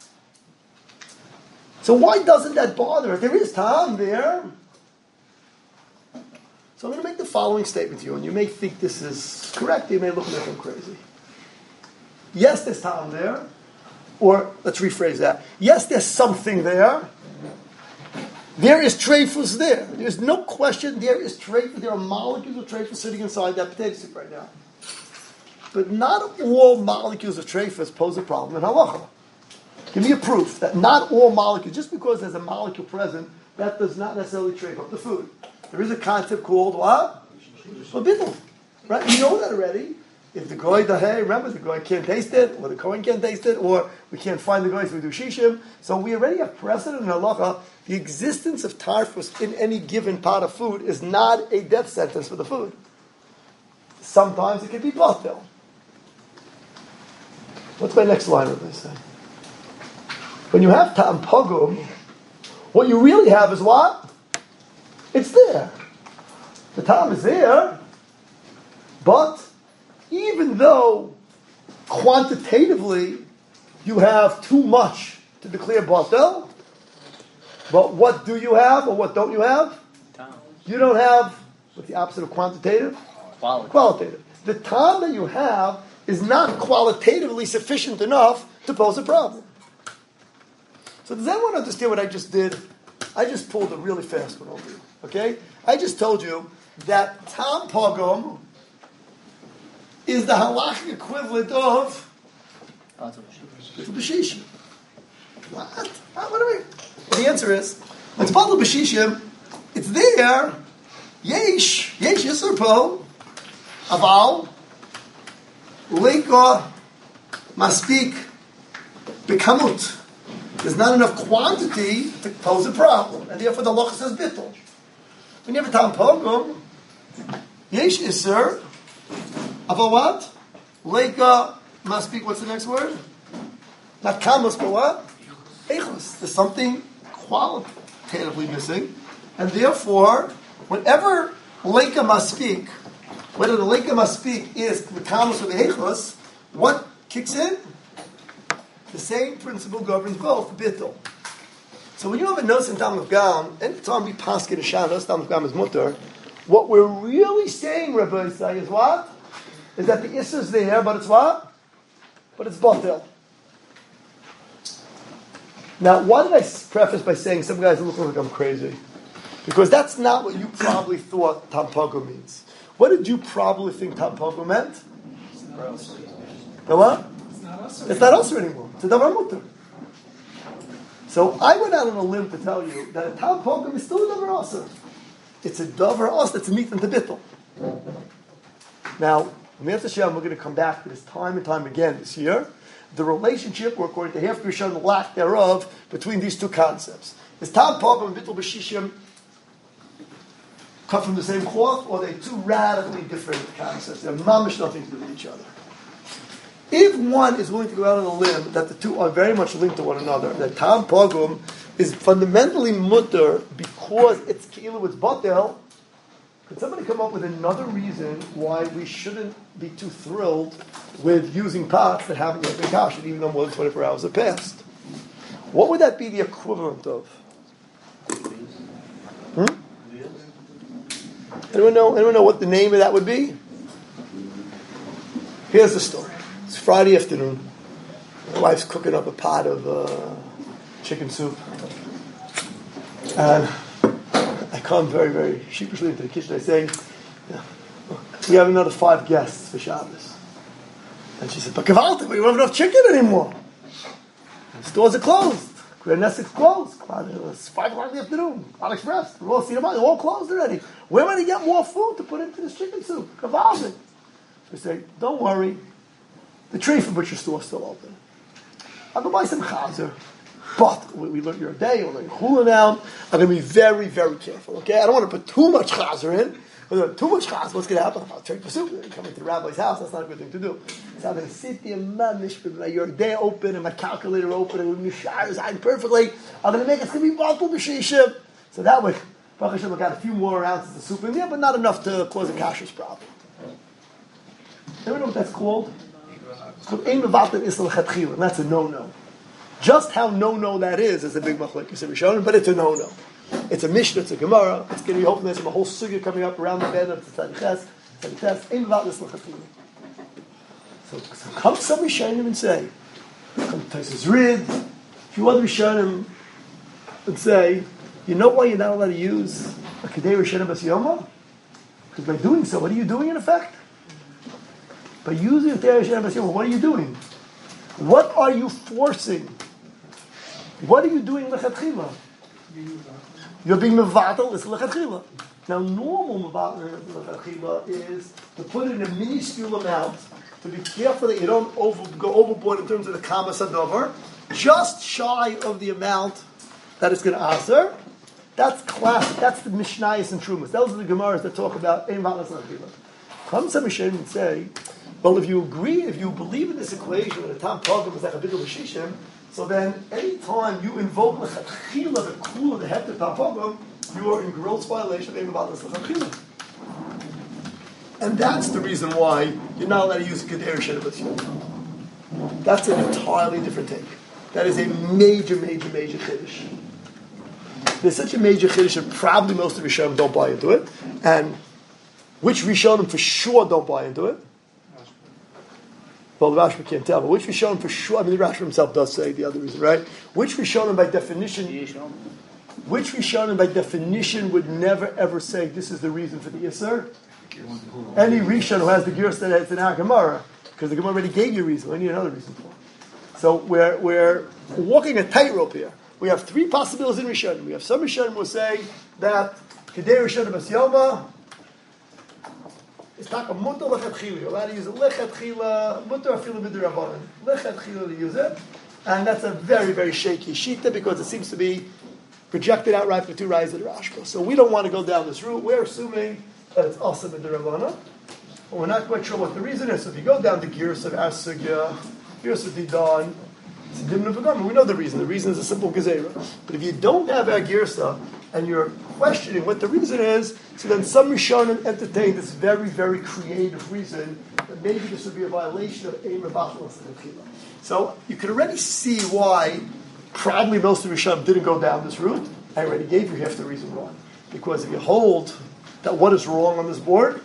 So why doesn't that bother? If there is tam there. So I'm going to make the following statement to you, and you may think this is correct. You may look like I'm crazy. Yes, there's tam there. Or, let's rephrase that. Yes, there's something there. There is treifus there. There's no question there is treifus. There are molecules of treifus sitting inside that potato soup right now. But not all molecules of treifus pose a problem in halacha. Give me a proof that not all molecules, just because there's a molecule present, that does not necessarily treif up the food. There is a concept called what? Bittul. Right? You know that already. If the goy remember the goy can't taste it, or the kohen can't taste it, or we can't find the goy, so we do shishim. So we already have precedent in halacha. The existence of tarfus in any given pot of food is not a death sentence for the food. Sometimes it can be batel. What's my next line of this? When you have tam pogum, what you really have is what? It's there. The tam is there, but even though quantitatively you have too much to declare batel, but what do you have or what don't you have? Tam. You don't have, what's the opposite of quantitative? Qualitative. The tam that you have is not qualitatively sufficient enough to pose a problem. So does anyone understand what I just did? I just pulled a really fast one over you. Okay? I just told you that tam pogum is the halachic equivalent of b'shishim. What? What do we? Well, the answer is, when it's bottled b'shishim, it's there. Yesh yisur po, aval, leika, maspik, bekamut. There's not enough quantity to pose a problem, and therefore the halacha says bittul. When you have a tam pogum, yesh yisur. Aval what? Leika must speak. What's the next word? Not kamus, but what? Eichus. There's something qualitatively missing, and therefore, whenever leika must speak, whether the leika must speak is the kamus or the eichus, what kicks in? The same principle governs both. Bittul. So when you have a nos in tam of gam, and it's on be paskin shanos, tam of gam is mutter. What we're really saying, Rabbi Isai, is what? Is that the issa is there, but it's what? But it's batel. Now, why did I preface by saying some guys look like I'm crazy? Because that's not what you probably thought tam pogum means. What did you probably think tam pogum meant? The what? It's not usher anymore. It's a davar mutter. So I went out on a limb to tell you that a tam pogum is still a davar usher. It's a davar usher that's a meat and the bittul. Now, we're going to come back to this time and time again this year. The relationship, or according to half Rishon, the lack thereof, between these two concepts. Is tam pogum and bittul b'shishim come from the same cloth, or are they two radically different concepts? They have mamish nothing to do with each other. If one is willing to go out on a limb that the two are very much linked to one another, that tam pogum is fundamentally mutter because it's ki'ilu, it's batel, could somebody come up with another reason why we shouldn't be too thrilled with using pots that haven't yet been kashed, even though more than 24 hours have passed? What would that be the equivalent of? Anyone know what the name of that would be? Here's the story. It's Friday afternoon. My wife's cooking up a pot of chicken soup. And I come very, very sheepishly into the kitchen. I say, we have another 5 guests for Shabbos. And she said, but Gavalta, we don't have enough chicken anymore. The stores are closed. Grand Essex closed. It's 5 o'clock in the afternoon. AliExpress. We're all seeing them. They're all closed already. Where am I going to get more food to put into this chicken soup? Gavalta. I say, don't worry. The tree for butcher store is still open. I'll go buy some chazer. But we learn your day, we'll learn hula now. I'm going to be very, very careful, okay? I don't want to put too much chazer in. Too much chazer, what's going to happen? I'll trade for soup. Coming to the rabbi's house, that's not a good thing to do. So I'm going to sit there, with my your day open and my calculator open and with my shires hiding perfectly. I'm going to make it's going to be multiple b'shishim. So that way, Baruch Hashem, I got a few more ounces of soup in there, but not enough to cause a kashrus problem. Anyone know what that's called? It's called ein mevatel isla lechatchila, and that's a no-no. Just how no-no that is a big machlokes of Rishonim, but it's a no-no. It's a Mishnah, it's a Gemara. It's going to be hoping there's a whole sugya coming up around the bed of the Tzadiches. Ein mevatel isla lechatchila. So come some Rishonim and say, come Taisus Rid, a few other Rishonim, and say, you know why you're not allowed to use a Kedei Rishon Bas Yoma? Because by doing so, what are you doing in effect? By using a Kedei Rishon Bas Yoma, what are you doing? What are you forcing? What are you doing lechatchila? You're being mevatel, it's lechatchila. Now, normal mevatel lechatchila is to put in a minuscule amount, to be careful that you don't go overboard in terms of the kamas hadover, just shy of the amount that it's going to answer. That's classic. That's the Mishnayos and Trumas. Those are the Gemaras that talk about ein mevatel lechatchila. Come some Rishonim and say, well, if you agree, if you believe in this equation that a tam pogam is like a bit of a shishim, so then any time you invoke lechatchila, the kula, the hefter tam pogam, you are in gross violation of ein mevatel lechatchila. And that's the reason why you're not allowed to use a kedei rishon bas yoma. That's an entirely different take. That is a major, major, major chiddush. There's such a major chiddush that probably most of the Rishonim don't buy into it, and which Rishonim for sure don't buy into it. Well, the Rashba can't tell, but which Rishonim for sure, I mean, the Rashba himself does say the other reason, right? Which Rishonim by definition would never ever say this is the reason for the Isser? Any Rishon who has the Girs that it's in our Gemara, because the Gemara already gave you a reason, we need another reason for it. So we're walking a tightrope here. We have three possibilities in Rishonim. We have some Rishonim who say that Kedei Rishon Bas Yoma, it's not a mutter lechatchila. You're allowed to use it lechatchila, mutter afilu b'dirabanan. Lechatchila to use it. And that's a very, very shaky shita because it seems to be projected outright for two rise of the Rashba. So we don't want to go down this route. We're assuming that it's also b'dirabanan. But we're not quite sure what the reason is. So if you go down the Girs of Asugya, Girs of Didan, it's a dimna v'gam. We know the reason. The reason is a simple gezerah. But if you don't have our Girsa, and you're questioning what the reason is, so then some Rishonim entertain this very, very creative reason that maybe this would be a violation of ein mevatel lechatchila. So you can already see why probably most of Rishonim didn't go down this route. I already gave you half the reason why. Because if you hold that what is wrong on this board,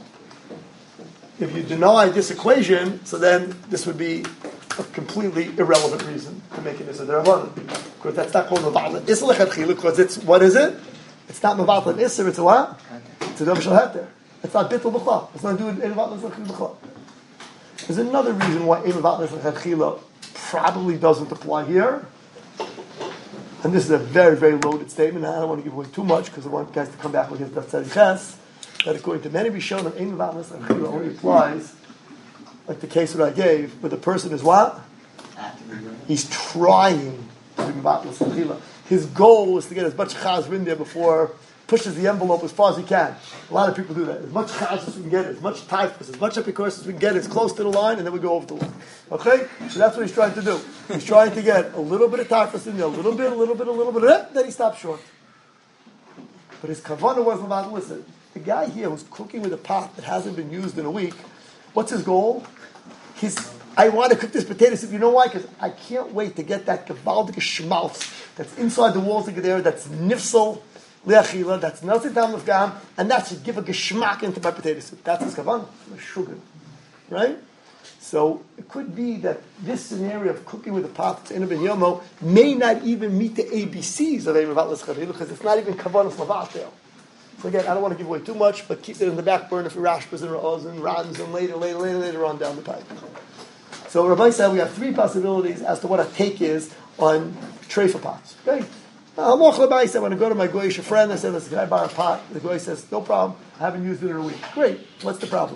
if you deny this equation, so then this would be a completely irrelevant reason to make it as a derabanan. Because that's not called mevatel isser lechatchila, because it's, what is it? It's not mevatel isser, it's a what? It's a davar shel heter. It's not bittul b'chlal. It's not doing ein mevatel lechatchila b'chlal. There's another reason why ein mevatel lechatchila probably doesn't apply here. And this is a very, very loaded statement. I don't want to give away too much because I want guys to come back with his Daf Tzadiches. That according to many Rishonim, ein mevatel lechatchila only applies like the case that I gave, where the person is what? He's trying to be mevatel lechatchila. His goal is to get as much chaz in there before pushes the envelope as far as he can. A lot of people do that. As much chaz as we can get, as much typhus, as much epicurus as we can get, as close to the line, and then we go over the line. Okay? So that's what he's trying to do. He's trying to get a little bit of typhus in there, a little bit, then he stops short. But his kavanah was mevatel. Listen, the guy here who's cooking with a pot that hasn't been used in a week, what's his goal? I want to cook this potato soup. You know why? Because I can't wait to get that gavaldik schmaltz that's inside the walls of there, that's nifsal leachila, that's nothing tam gam, and that should give a geschmack into my potato soup. That's his kavanah, sugar, right? So it could be that this scenario of cooking with a pot that's in a ben yomo may not even meet the ABCs of ein mevatel lechatchila because it's not even kavanah mevatel. So again, I don't want to give away too much, but keep it in the back burner for Rashbas and Ra'os and Rans and later on down the pipe. So Rabbi said we have three possibilities as to what a take is on treifa pots. Okay? Rabbi said when I go to my goyish friend, I said, listen, can I borrow a pot? The goy says, no problem, I haven't used it in a week. Great, what's the problem?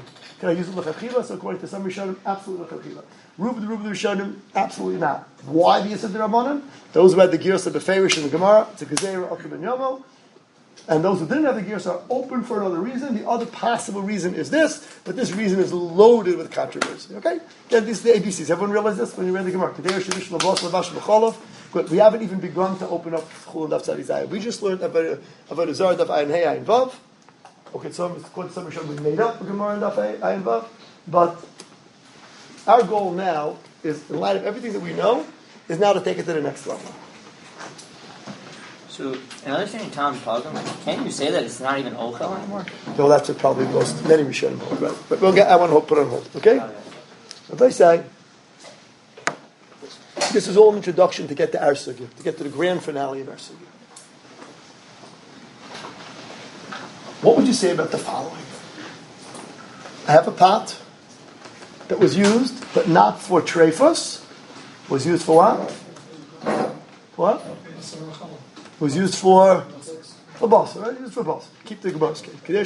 Can I use it l'chachila? So according to some Rishonim, absolutely l'chachila. Rub the Rishonim, absolutely not. Why the Yisad Rabbanan? Those who had the Girsa Beferish in the Gemara, it's a Gezerah of the Ben Yomo. And those who didn't have the Girsa are open for another reason. The other possible reason is this, but this reason is loaded with controversy. Okay? Again, these are the ABCs. Everyone realize this when you read the Gemara? Good. We haven't even begun to open up Chul and Daf Tzadi. We just learned about a Zar Daf Ayin Hey Ayin Vav. Okay, so according to some Rishonim, we made up the Gemara and Daf Ayin Vav. But our goal now is, in light of everything that we know, is now to take it to the next level. So, in understanding Tom's problem, can't you say that it's not even Ochel anymore? No, that's what probably most many Rishonim hold, right? But I want to put it on hold, okay? As I say, this is all an introduction to get to our sugya, to get to the grand finale of our sugya. What would you say about the following? I have a pot that was used, but not for treifus. Was used for what? What? Was used for boss, right? Used for boss. Keep the boss.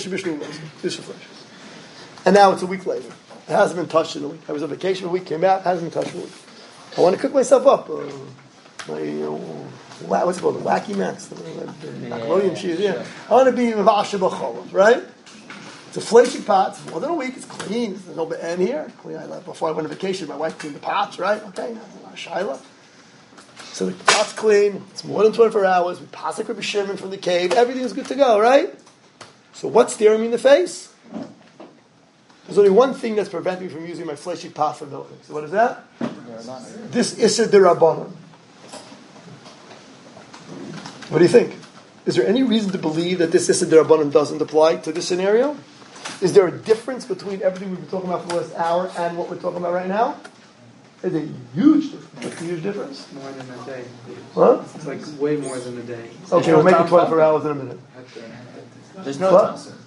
And now it's a week later. It hasn't been touched in a week. I was on vacation a week, came back, hasn't been touched in a week. I want to cook myself up. What's it called? The Wacky Max. The Nickelodeon cheese, yeah. I want to be Mavasha B'cholim, right? It's a flaky pot. It's more than a week. It's clean. There's no end here. Clean. Before I went on vacation, my wife cleaned the pots, right? Okay, not a shaila. So the pot's clean. It's more than 24 hours. We pass like Rabbi Shimon from the cave. Everything's good to go, right? So what's staring me in the face? There's only one thing that's preventing me from using my fleshy pot for milking. So what is that? This Issa D'Rabbanan. What do you think? Is there any reason to believe that this Issa D'Rabbanan doesn't apply to this scenario? Is there a difference between everything we've been talking about for the last hour and what we're talking about right now? There's a huge difference. What's the huge difference? More than a day. What? It's like way more than a day. Okay, we'll make it 24 hours in a minute. There's no What? time.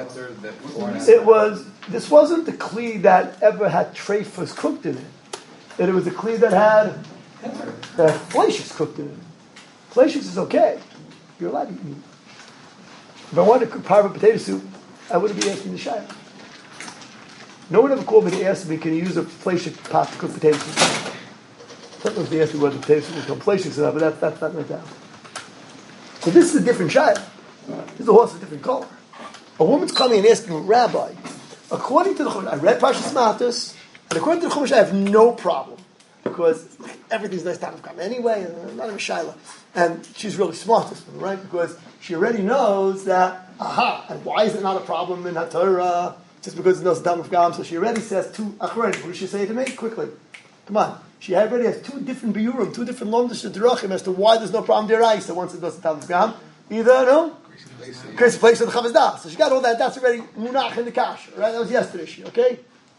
This wasn't the kli that ever had treifus cooked in it. It was a kli that had fleishes cooked in it. Fleishes is okay. You're allowed to eat meat. If I wanted to cook parva potato soup, I wouldn't be asking the shayla. No one ever called me to ask me, can you use a fleishish pot to cook potato soup? Sometimes they ask me whether the potato soup will become fleishish or not, but that's not like that. So this is a different shayla. This horse is a different color. A woman's coming and asking, Rabbi, according to the Chumash, I read Parshas Matos, and according to the Chumash, I have no problem. Because everything's nice time of come anyway, and not even Shaila. And she's really smart, this one, right? Because she already knows that, and why is it not a problem in HaTorah? Just because it knows Dam of Gam. So she already says two Achron. What does she say to me? Quickly. Come on. She already has two different biurim, two different lomdish derachim as to why there's no problem there. So once it does Dam of Gam, either, no? Crazy place of the Chavaz Das. So she got all that. That's already munach in the kash. Right? That was yesterday's. Okay?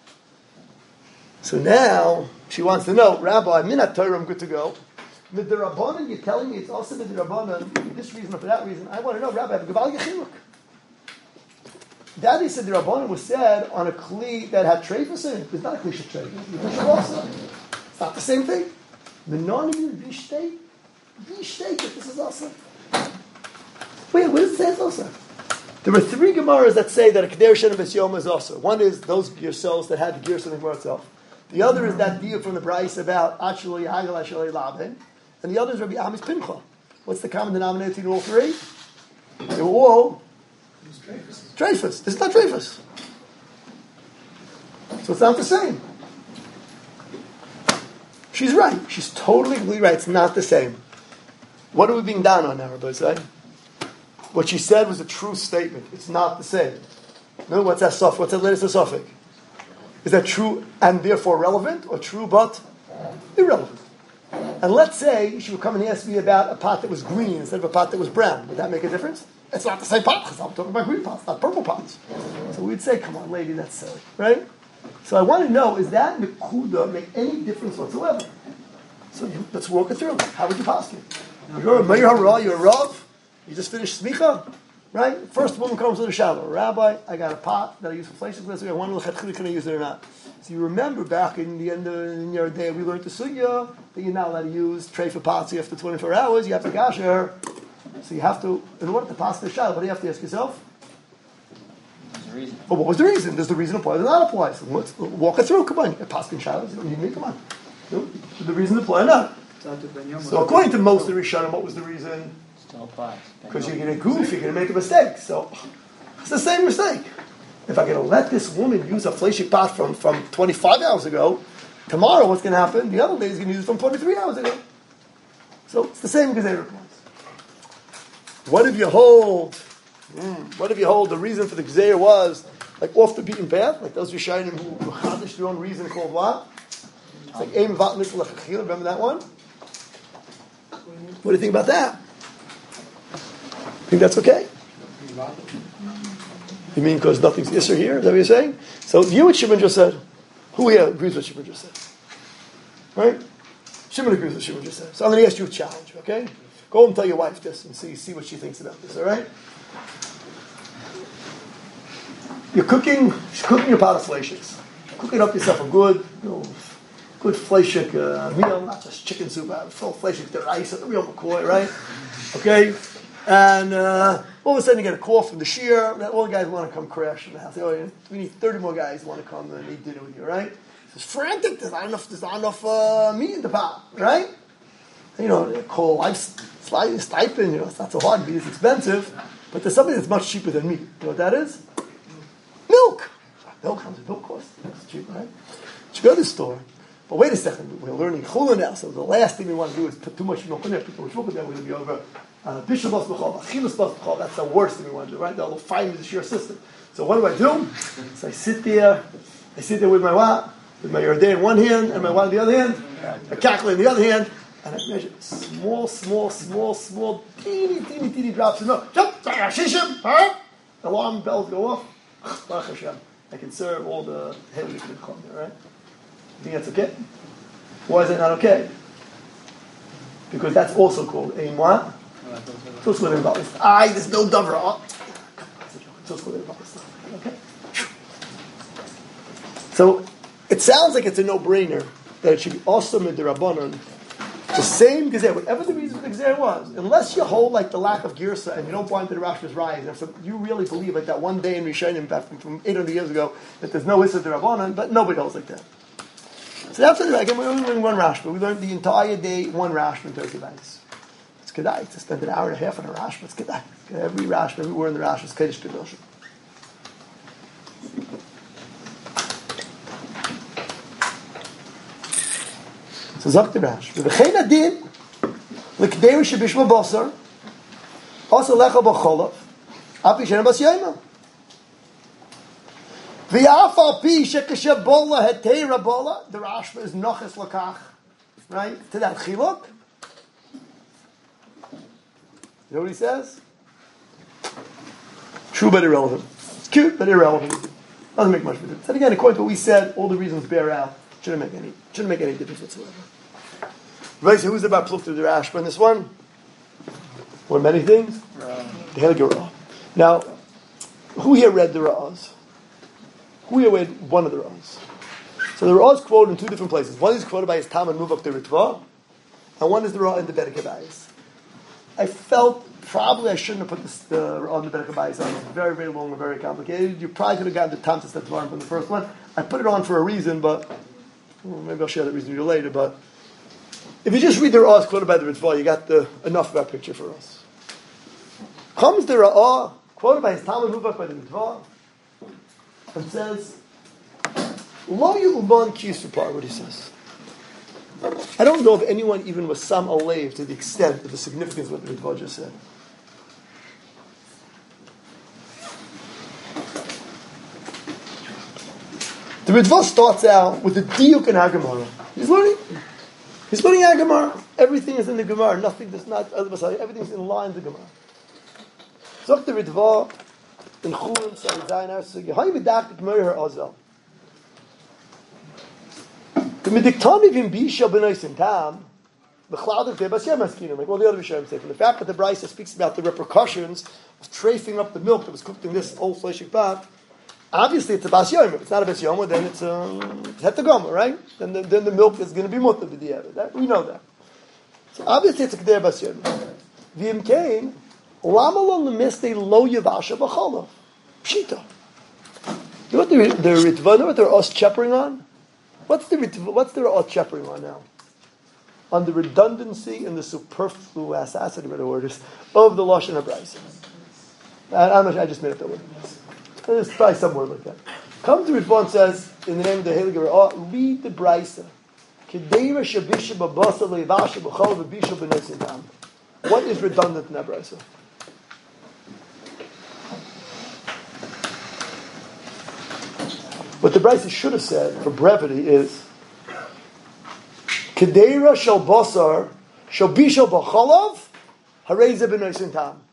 So now she wants to know, Rabbi, minat Torah, I'm good to go. Midrabanan, you're telling me it's also midrabanan for this reason or for that reason. I want to know, Rabbi, Gaval Yechiluk. That is midrabanan was said on a kli that had treifus in it. It's not a kli treifus. It's not the same thing. The non-even vishtei, that this is also. Wait, what does it say it's also? There were three Gemaras that say that a Keder Shen B'S Yom is also. One is those yourselves that had the Gersa in the Gemara itself. The other is that deal from the Bryce about Achshelo Yahagel Achshelo Laben. And the other is Rabbi Ami's Pincha. What's the common denominator between all three? They were all treifus. This is not treifus. So it's not the same. She's right. She's totally completely right. It's not the same. What are we being down on now, Rabbi Say? What she said was a true statement. It's not the same. No, what's that suffix? What's that latest suffix? Is that true and therefore relevant, or true but irrelevant? And let's say she would come and ask me about a pot that was green instead of a pot that was brown. Would that make a difference? It's not the same pot, because I'm talking about green pots, not purple pots. So we'd say, come on, lady, that's silly. Right? So I want to know, is that Nekuda make any difference whatsoever? So let's walk it through. How would you pass it? You're a Meir HaRa, you're a Rav. You just finished smicha, right? First woman comes to the shadow. Rabbi, I got a pot that I use for fleishes. I wonder can I use it or not? So you remember back in the end of your day, we learned the sugya that you're not allowed to use tray for pots after 24 hours. You have to gasher. So you have to, in order to pass the shadow, what do you have to ask yourself? the reason? But what was the reason? Does the reason apply? Does not apply? So let's walk it through. Come on, Paskin Shalos. You don't need me. Come on. Did the reason apply or not? So according to most of the Rishonim, what was the reason? Still applies. Because you're going to goof, you're going to make a mistake. So it's the same mistake. If I'm going to let this woman use a fleshik pot from 25 hours ago, tomorrow what's going to happen? The other lady is going to use it from 23 hours ago. So it's the same Gezeirah applies. What if you hold? What if you hold the reason for the Gezeirah was like off the beaten path, like those Rishonim who chadish their own reason called what? It's like Eim Vat Mitzvah L'Chachil. Remember that one? What do you think about that? Think that's okay? You mean because nothing's Isser here? Is that what you're saying? So you what Shimon just said. Who here agrees with what Shimon just said? Right? Shimon agrees with what Shimon just said. So I'm going to ask you a challenge, okay? Go home and tell your wife this and see what she thinks about this, all right? You're cooking your pot of fleishiks. Cooking up yourself a good fleishik meal, not just chicken soup, full fleishik, the rice, the real McCoy, right? Okay? And all of a sudden you get a call from the shear, that all the guys want to come crash in the house. We need 30 more guys who want to come and eat dinner with you, right? It's frantic, there's not enough meat in the pot, right? And, call life stipend, it's not so hard, meat is expensive, but there's something that's much cheaper than meat. You know what that is? Milk. Milk costs. It's cheap, right? You go to the store. But wait a second, we're learning chula now, so the last thing we want to do is put too much milk in there. Put too much milk in there, we're going to be over bishul bas b'chol, achilas bas b'chol. That's the worst thing we want to do, right? They'll find me the sheer system. So what do? So I sit there with my Yardeh in one hand and my one in the other hand, a calculator in the other hand, and I measure small, teeny drops of milk. Jump, shishim, alarm bells go off. Baruch Hashem, I can serve all the heavy chum there, right? You think that's okay? Why is it not okay? Because that's also called a what? It's also called a balist. There's no dover. It's also called a balist. Okay. So it sounds like it's a no-brainer that it should be awesome in the Rabbanon. The same Gezer, whatever the reason for the Gezer was, unless you hold like the lack of Girsa and you don't buy into the Rashba's rise, and so you really believe like that one day in Rishonim back from 800 years ago that there's no Issa Rabbanon, but nobody holds like that. So that's what again, we only learned one Rashba. We learned the entire day one Rashba in Thursday nights. It's Kedai to spend an hour and a half on a Rashba. It's Kedai. Every Rashba, every word in the Rashba is Kedesh Kedoshim. So Zok the Rash. V'chein adin l'kdei shebishma basar also lecha b'cholav api shena bas yoyma v'yaf al pi shekashe bola hetei rabola. The Rashba is noches lakach, right, to that chiluk. You know what he says? True but irrelevant. It's cute but irrelevant. Doesn't make much of a difference. And again, according to what we said, all the reasons bear out. Shouldn't make any difference whatsoever. Right, so who's about plukta the Rashba in this one? Or many things? The Heilige Ra. Now, who here read the Ra'as? Who here read one of the Ra'as? So the Ra'as quoted in two different places. One is quoted by his Tam and Muvak the Ritva, and one is the Ra'ah in the Bedek Habayis. I felt probably I shouldn't have put the Ra'ah in the Bedek Habayis on. It's very, very long and very complicated. You probably could have gotten the Tam to Dvarim from the first one. I put it on for a reason, but maybe I'll share that reason with you later, but if you just read the Ra'ah quoted by the Ritva, you got enough of that picture for us. Comes the Ra'ah, quoted by his Talmud Muvak by the Ritva, and says, Lo Yu'uban Kisupar, what he says. I don't know if anyone even was Sam Alev to the extent of the significance of what the Ritva just said. The Ritva starts out with the Diuk in HaGemara. He's learning HaGemara. Everything is in the Gemara. Nothing does not. Everything is in line with the Gemara. So the Ritva in Chulin Sayin Zayin so Yehay V'Dak Gemara Azel. The Mediktani Vim Bisha B'Noisim Tam the Cloud of Tebas Yemaskinim, like all the other Rishonim say. From the fact that the Brisa speaks about the repercussions of trafing up the milk that was cooked in this old fleshik pot. Obviously, it's a bas yom. If it's not a bas yom, then it's hetagama, right? Then the milk is going to be mutter b'diavad. We know that. So obviously, it's a k'der bas yom. V'im kain lama lo lemiste lo yavasha b'cholav pshita. You know what the Ritva, you know what they're us cheppering on? What's the us cheppering on now? On the redundancy and the superfluous, that's what the better word is, of the Lashon HaBraisa. I just made up that word. There's probably some word like that. Come to Ritva and says, in the name of the Heilige Rebbe, read the Braisa. What is redundant in that Braisa? What the Braisa should have said, for brevity, is Kedeira shel basar shel bishal b'chalav harei b'noisen tam.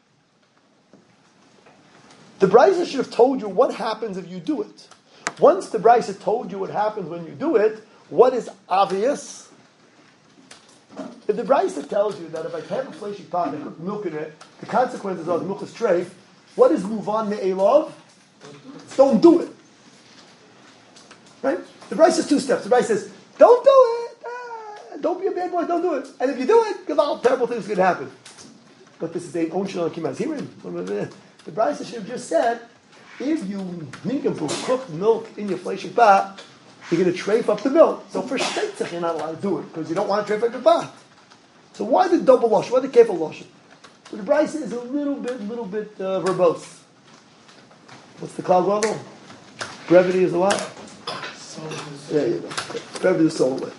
The Braisa should have told you what happens if you do it. Once the Braisa told you what happens when you do it, what is obvious? If the Braisa tells you that if I have a fleshik pot and I put milk in it, the consequences are the milk is treif, what is muvan me'elav? Don't do it. Right? The Braisa is two steps. The Braisa says, don't do it. Don't be a bad boy. Don't do it. And if you do it, terrible things can happen. But this is a onshel kimas hirin. The Braisa should have just said, if you cook milk in your fleshik pot, you're going to treif up the milk. So for shtetach, you're not allowed to do it because you don't want to treif up your pot. So why the double lotion? Why the kefil lotion? So the Braisa is a little bit verbose. What's the cloud level? Brevity is a what? There you go. Brevity is soul away.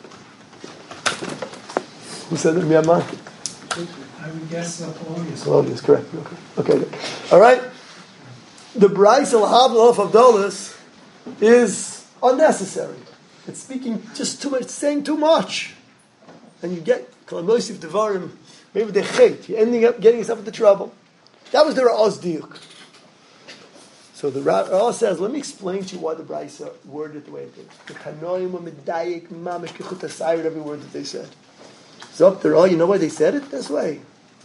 Who said that? Myanmar? I would guess Polonius. Polonius, correct. Okay. Good. All right. The Braisa L'Hav of Dolis is unnecessary. It's speaking just too much, it's saying too much. And you get Kalamosif Devarim, maybe they hate. You're ending up getting yourself into trouble. That was their Oz Diuk. So the Ra'ah says, let me explain to you why the Braisa worded it the way it did. The Kanoim were medayik, mamish, kichut asayir, every word that they said. So up the Ra'ah, you know why they said it this way?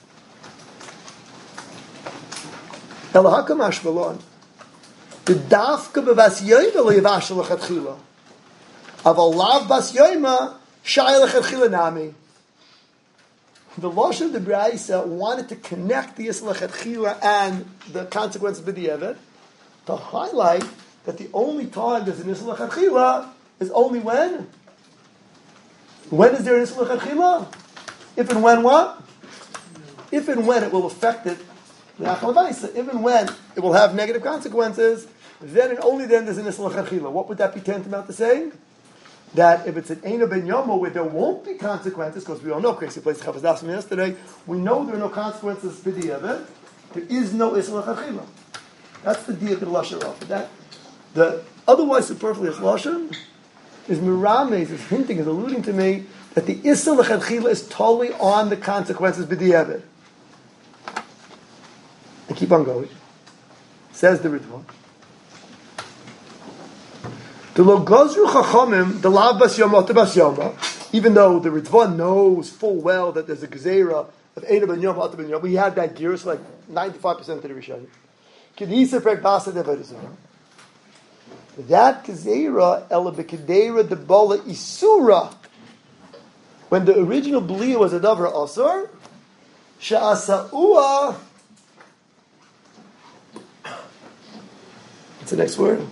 Elahakam Ashvalon. The dafka b'vas yoyma lo yavash l'chatchila. Aval lav bas yoyma shay l'chatchila nami. The Lashon of the Braisa wanted to connect the Yisra l'chatchila and the consequences of the B'diavad to highlight that the only time there's an Yisra l'chatchila is only when? When is there an Yisra l'chatchila? If and when what? If and when it will affect it. If and when it will have negative consequences, then and only then there's an Yisra l'chatchila. What would that be tantamount to saying? That if it's an Eina ben Yomo where there won't be consequences, because we all know, crazy place Chavaz Das from yesterday, we know there are no consequences b'diavad. There is no Yisra l'chatchila. That's the diak of the lashon of that. The otherwise superfluous lashon is mirames, is hinting, is alluding to me that the Yisra l'chatchila is totally on the consequences b'diavad. And keep on going. Says the Ritva. The lo gozru chachamim the lav bas yoma to bas yoma, even though the Ritva knows full well that there's a gezerah of Eina ben Yom Ata ben Yom. We had that gear, so like 95% of the Rishonim. Kedisa prek basa devarizah. That gezerah ela bekedera de bola isura. When the original blia was a davar asur, she'asa'ua. What's the next word?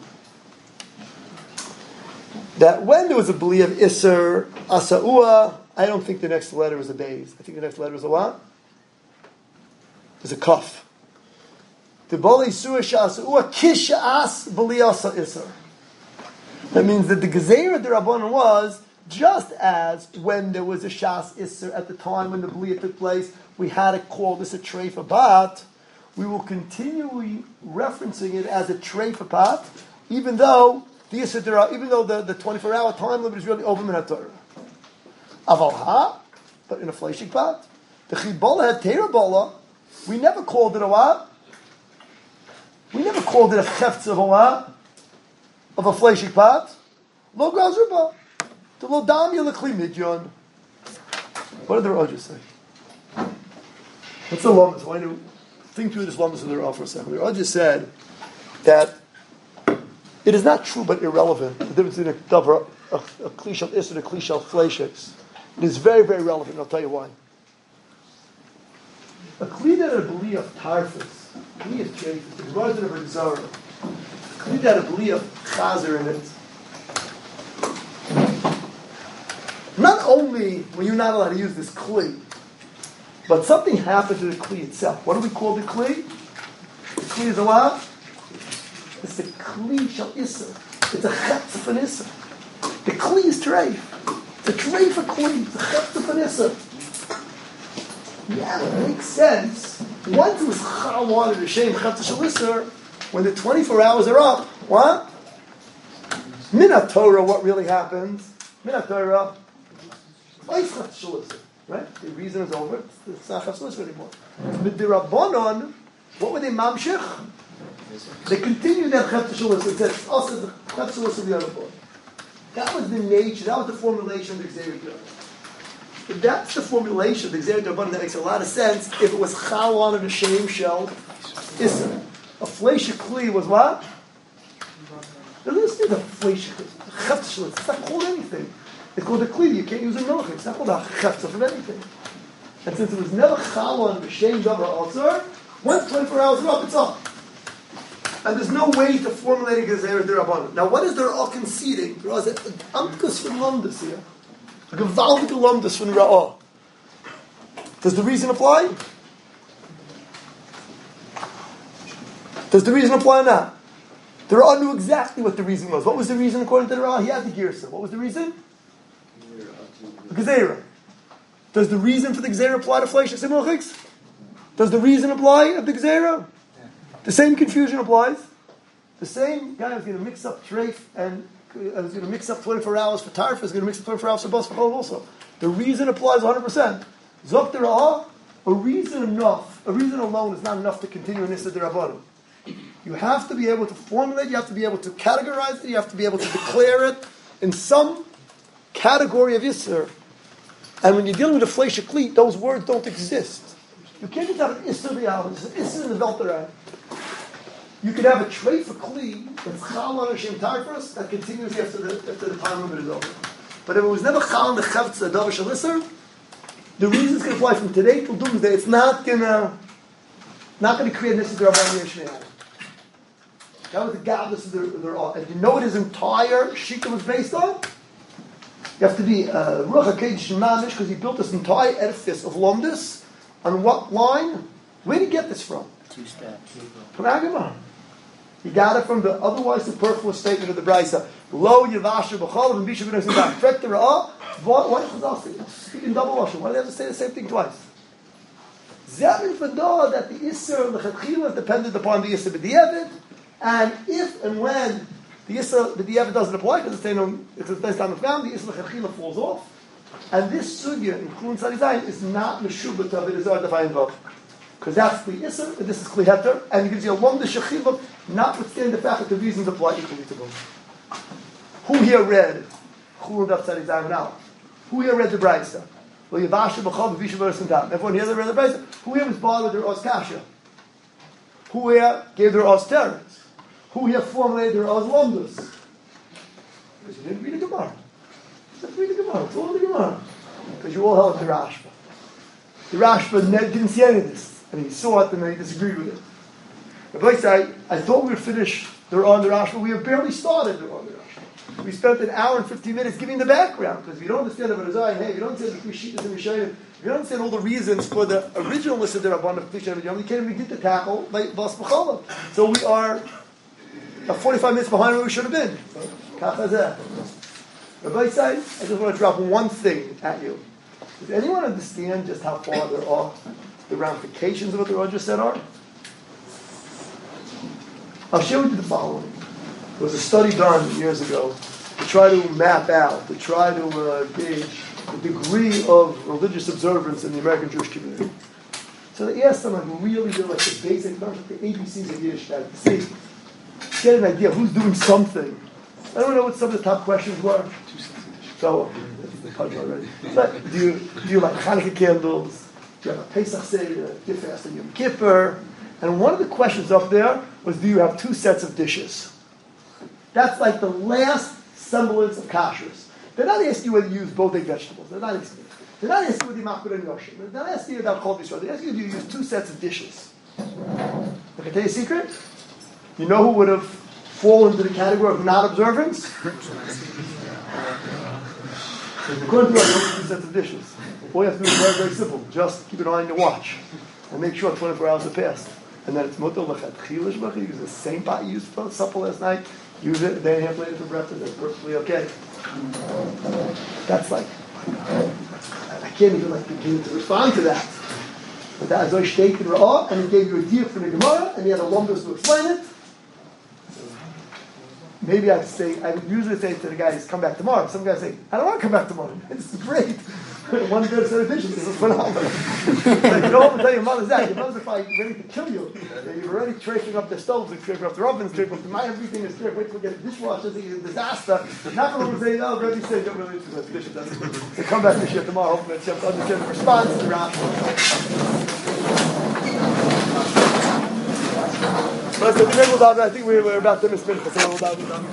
That when there was a belief of Isser, Asa'ua, I don't think the next letter is a Beis. I think the next letter is a what? There's a Kaf. The Bali Isur Sha'asa'ua, Kish'as B'liasa Isser. That means that the Gezerah the Rabbanan was, just as when there was a Shas Isser at the time when the B'liah took place, we had to call this a Treifa Bat, we will continually referencing it as a Treifa Bat, even though the 24-hour time limit is really over min haTorah. Aval ha, but in a fleshik pot, the chibola had terabola. We never called it a what? We never called it a cheftz of a what? Of a fleshik pot. Lo gazruba. The lo damya lekli midyon. What did the Rosh say? What's the lamas? Why do you think through this lamas of the Rav for a second? The Rosh said that it is not true but irrelevant, the difference between a klishal isser and a klishal fleishiks. It is very, very relevant, and I'll tell you why. A kli that a beli of tarfus, kli of trefus, the Gemara of Rizara, Kli that a bli of chazer in it. Not only were you not allowed to use this kli, but something happened to the kli itself. What do we call the kli? The kli is a what? It's a kli shel isser. It's a chetz of an isser. The kli is treif. It's a treif of kli. It's a chetz of an isser. Yeah, it makes sense. Once it was wanted to shame chetz shel isser, when the 24 hours are up, what? Minat Torah, what really happens? Minat Torah, right? The reason is over. It's not chetz shel isser anymore. With the Rabbanon, what were they mamshich? They continued their chetz shel isser. It says, also the chetz shel isser the other boy. That was the nature, that was the formulation of the Gzeirat Rabbanon. If that's the formulation of the Gzeirat Rabbanon, that makes a lot of sense if it was chal on the shame shell isser. A fleisha kli was what? This is a fleisha kli. Chetz shel isser. It's not called anything. It's called a kli. You can't use a milch. It's not called a chetz of anything. And since it was never chal on the shame davar also, once 24 hours are up, it's up. And there's no way to formulate a Gzeirat Rabbanon. Now, what is there all conceding? There is an amkus from Lumdus here. A gewaltige Lumdus from Ra'ah. Does the reason apply? Does the reason apply or not? The Ra'ah knew exactly what the reason was. What was the reason according to the Ra'ah? He had the Girsa. What was the reason? The Gzeira. Does the reason for the Gzeira apply to Fleish Simulchiks? Does the reason apply of the Gzeira? The same confusion applies. The same guy who's going to mix up treif and is going to mix up 24 hours for tarf is going to mix up 24 hours for bas v'chol also. The reason applies 100%. Zok dera'ah, a reason alone is not enough to continue in Issa D'Rabbanan. You have to be able to formulate, you have to be able to categorize it, you have to be able to declare it in some category of Isser. And when you're dealing with a Fleish Kli, those words don't exist. You can't just have an Isser B'Yahweh, it's an Isser in the Velterai. You can have a trait for Kli that's Chal on Hashem Tarfus that continues after the time limit is over. But if it was never Chal on the Chavtz Davar Shel Isser, the reasons can apply from today till doomsday. It's not gonna create an Isser D'Rabbanan Yeshneah. That was the godless of their all. And you know what his entire Shita was based on? You have to be Ruach HaKodesh Mamish because he built this entire edifice of Lomdus. On what line? Where did he get this from? 2 steps. From Agamar. He got it from the otherwise superfluous statement of the Brisa. Lo Yevasher B'chol and Bisha B'nei Sidah. Frek the Ra'ah. Why is Chazal speaking double Lashon? Why do they have to say the same thing twice? Zemin Fadah that the Isser of the Chachila is dependent upon the Isser B'di'evid, and if and when the Isser B'di'evid doesn't apply because it's based on the family, the Isser Chachila falls off. And this sugya in Klun Tzadizayin is not Meshubah to Avodah Defayin Vav. Because that's the Isser, and this is Kli Heter, and it gives you a long Shechilah, notwithstanding the fact that the reasons apply equally to both. Who here read Chulun Daf Tzadizayin now? Who here read the Brisa? Well, Yavasha B'chol B'visha B'rasandam. Everyone here that read the Brisa. Who here was bothered with their Oz Kasha? Who here gave their Oz Teretz? Who here formulated their Oz Lomdus? Because you didn't read the Gemara. Just read the Gemara. It's all in the Gemara. Because you all held the Rashba. The Rashba didn't see any of this. And he saw it and then he disagreed with it. But like I thought we would finish the Rashba. We have barely started the Rashba. We spent an hour and 15 minutes giving the background. Because if you don't understand the Avodah, hey, if you don't understand the Krishitas and Rishayim, if you don't understand all the reasons for the original list of the Rabban of Klisha and you can't even begin to tackle like Vas B'cholah. So we are 45 minutes behind where we should have been. Kachazeh. Rabbi Say, I just want to drop one thing at you. Does anyone understand just how far there are, the ramifications of what the Rav just said are? I'll share with you the following. There was a study done years ago to try to map out, to try to gauge the degree of religious observance in the American Jewish community. So they asked them like really like the basic, the ABCs of Yiddishkeit, to see, get an idea of who's doing something. I don't know what some of the top questions were. So, that's already. But do you like Hanukkah candles? Do you have a Pesach Seder? Do you fast on Yom Kippur? And one of the questions up there was, do you have 2 sets of dishes? That's like the last semblance of kashrus. They're not asking you whether you use both egg vegetables. They're not asking you whether you makbid and yoshim. They're not asking you about kol yisrael. They're asking you, do you use 2 sets of dishes? Can I tell you a secret? You know who would have fall into the category of non-observance? According to us, don't do sets of dishes. All you have to do is very, very simple. Just keep an eye on your watch and make sure 24 hours have passed. And then it's mutter l'chatchila shebachar. You use the same pot you used for supper last night. Use it a day and a half later for breakfast. That's perfectly okay. That's like, I can't even begin to respond to that. But that is Oish Teikin Ra'ah, and he gave you a deal from the Gemara, and he had a lumbus to explain it. Maybe I would usually say to the guys, come back tomorrow. Some guys say, I don't want to come back tomorrow. This is great. One good set of dishes, this is phenomenal. Like, you don't tell your mother's that. Your mother's probably ready to kill you. You're already tracing up the stoves, tracing up the ovens, tracing up my everything is tracing. Wait till we get a dishwasher, it's a disaster. Not going to say, oh, Rebbe said, don't really do that dishes. So come back this year tomorrow, hopefully you have to understand the response to the rational. But I think we're about to miss minutes.